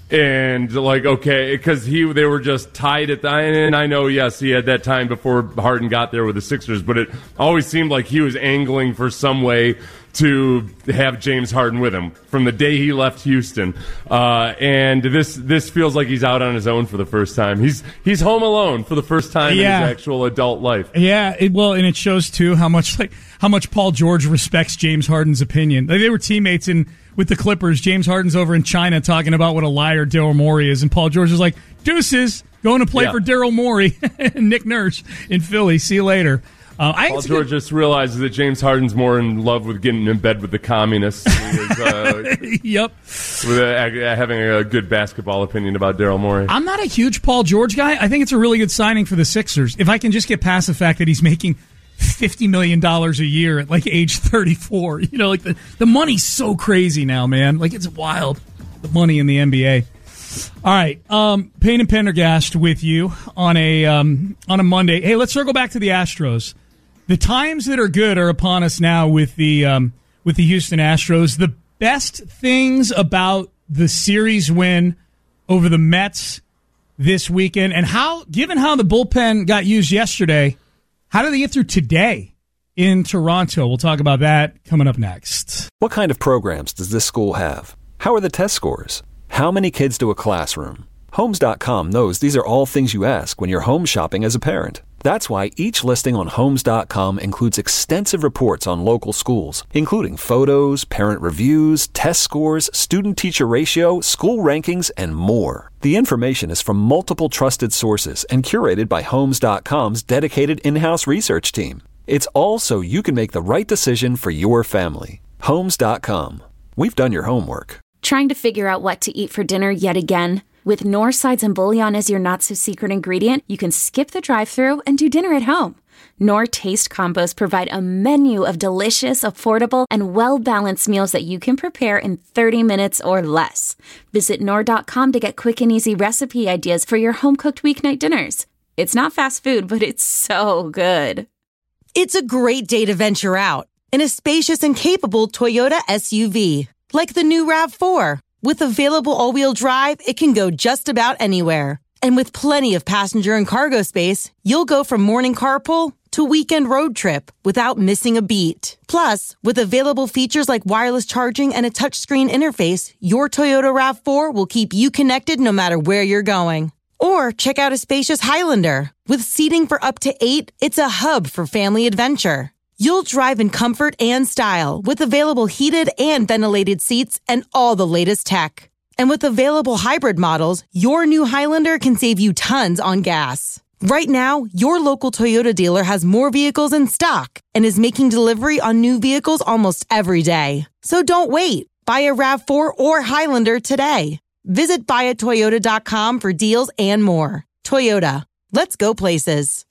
And like, okay, because he they were just tied at the and I know, yes, he had that time before Harden got there with the Sixers, but it always seemed like he was angling for some way to have James Harden with him from the day he left Houston. Uh, and this this feels like he's out on his own for the first time. He's he's home alone for the first time Yeah. in his actual adult life. Yeah, it, well, and it shows too how much like how much Paul George respects James Harden's opinion. Like, they were teammates in with the Clippers. James Harden's over in China talking about what a liar Daryl Morey is, and Paul George is like, "Deuces, going to play Yeah. for Daryl Morey and Nick Nurse in Philly. See you later." Uh, I Paul George just realizes that James Harden's more in love with getting in bed with the communists than he is, uh, yep. with uh, having a good basketball opinion about Daryl Morey. I'm not a huge Paul George guy. I think it's a really good signing for the Sixers. If I can just get past the fact that he's making fifty million dollars a year at like age thirty-four. You know, like the, the money's so crazy now, man. Like it's wild, the money in the N B A. All right, um, Payne and Pendergast with you on a um, on a Monday. Hey, let's circle back to the Astros. The times that are good are upon us now with the um, with the Houston Astros. The best things about the series win over the Mets this weekend, and how, given how the bullpen got used yesterday, how do they get through today in Toronto? We'll talk about that coming up next. What kind of programs does this school have? How are the test scores? How many kids do a classroom? Homes dot com knows these are all things you ask when you're home shopping as a parent. That's why each listing on Homes dot com includes extensive reports on local schools, including photos, parent reviews, test scores, student-teacher ratio, school rankings, and more. The information is from multiple trusted sources and curated by Homes dot com's dedicated in-house research team. It's all so you can make the right decision for your family. Homes dot com. We've done your homework. Trying to figure out what to eat for dinner yet again? With Knorr sides and bouillon as your not-so-secret ingredient, you can skip the drive-thru and do dinner at home. Knorr Taste Combos provide a menu of delicious, affordable, and well-balanced meals that you can prepare in thirty minutes or less. Visit Knorr dot com to get quick and easy recipe ideas for your home-cooked weeknight dinners. It's not fast food, but it's so good. It's a great day to venture out in a spacious and capable Toyota S U V. Like the new RAV four. With available all-wheel drive, it can go just about anywhere. And with plenty of passenger and cargo space, you'll go from morning carpool to weekend road trip without missing a beat. Plus, with available features like wireless charging and a touchscreen interface, your Toyota RAV four will keep you connected no matter where you're going. Or check out a spacious Highlander. With seating for up to eight, it's a hub for family adventure. You'll drive in comfort and style with available heated and ventilated seats and all the latest tech. And with available hybrid models, your new Highlander can save you tons on gas. Right now, your local Toyota dealer has more vehicles in stock and is making delivery on new vehicles almost every day. So don't wait. Buy a RAV four or Highlander today. Visit buy a toyota dot com for deals and more. Toyota. Let's go places.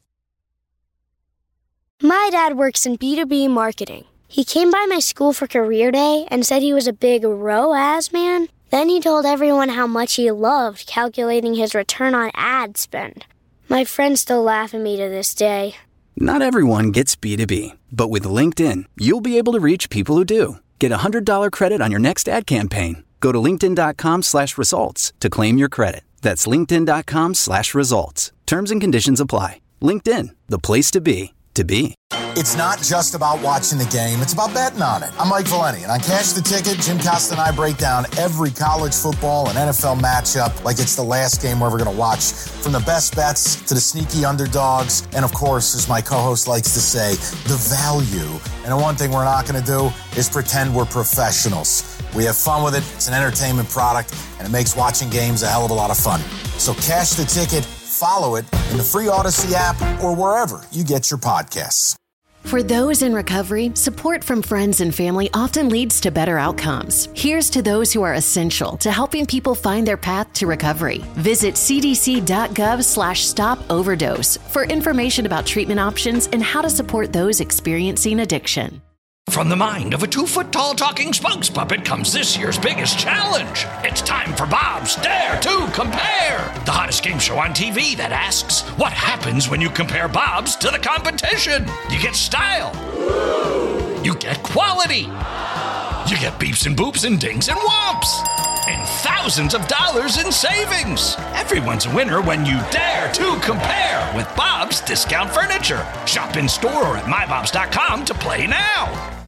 My dad works in B two B marketing. He came by my school for career day and said he was a big R O A S man. Then he told everyone how much he loved calculating his return on ad spend. My friends still laugh at me to this day. Not everyone gets B two B, but with LinkedIn, you'll be able to reach people who do. Get a one hundred dollars credit on your next ad campaign. Go to linkedin.com slash results to claim your credit. That's linkedin.com slash results. Terms and conditions apply. LinkedIn, the place to be, to be. It's not just about watching the game, it's about betting on it. I'm Mike Valeni, and on Cash the Ticket, Jim Costa and I break down every college football and N F L matchup like it's the last game we're ever going to watch. From the best bets to the sneaky underdogs, and of course, as my co-host likes to say, the value. And the one thing we're not going to do is pretend we're professionals. We have fun with it, it's an entertainment product, and it makes watching games a hell of a lot of fun. So Cash the Ticket, follow it in the free Odyssey app or wherever you get your podcasts. For those in recovery, support from friends and family often leads to better outcomes. Here's to those who are essential to helping people find their path to recovery. Visit cdc.gov slash stop overdose for information about treatment options and how to support those experiencing addiction. From the mind of a two-foot-tall talking spokes puppet comes this year's biggest challenge. It's time for Bob's Dare to Compare, the hottest game show on T V that asks, what happens when you compare Bob's to the competition? You get style. You get quality. You get beeps and boops and dings and whomps. And thousands of dollars in savings. Everyone's a winner when you dare to compare with Bob's Discount Furniture. Shop in store or at my bobs dot com to play now.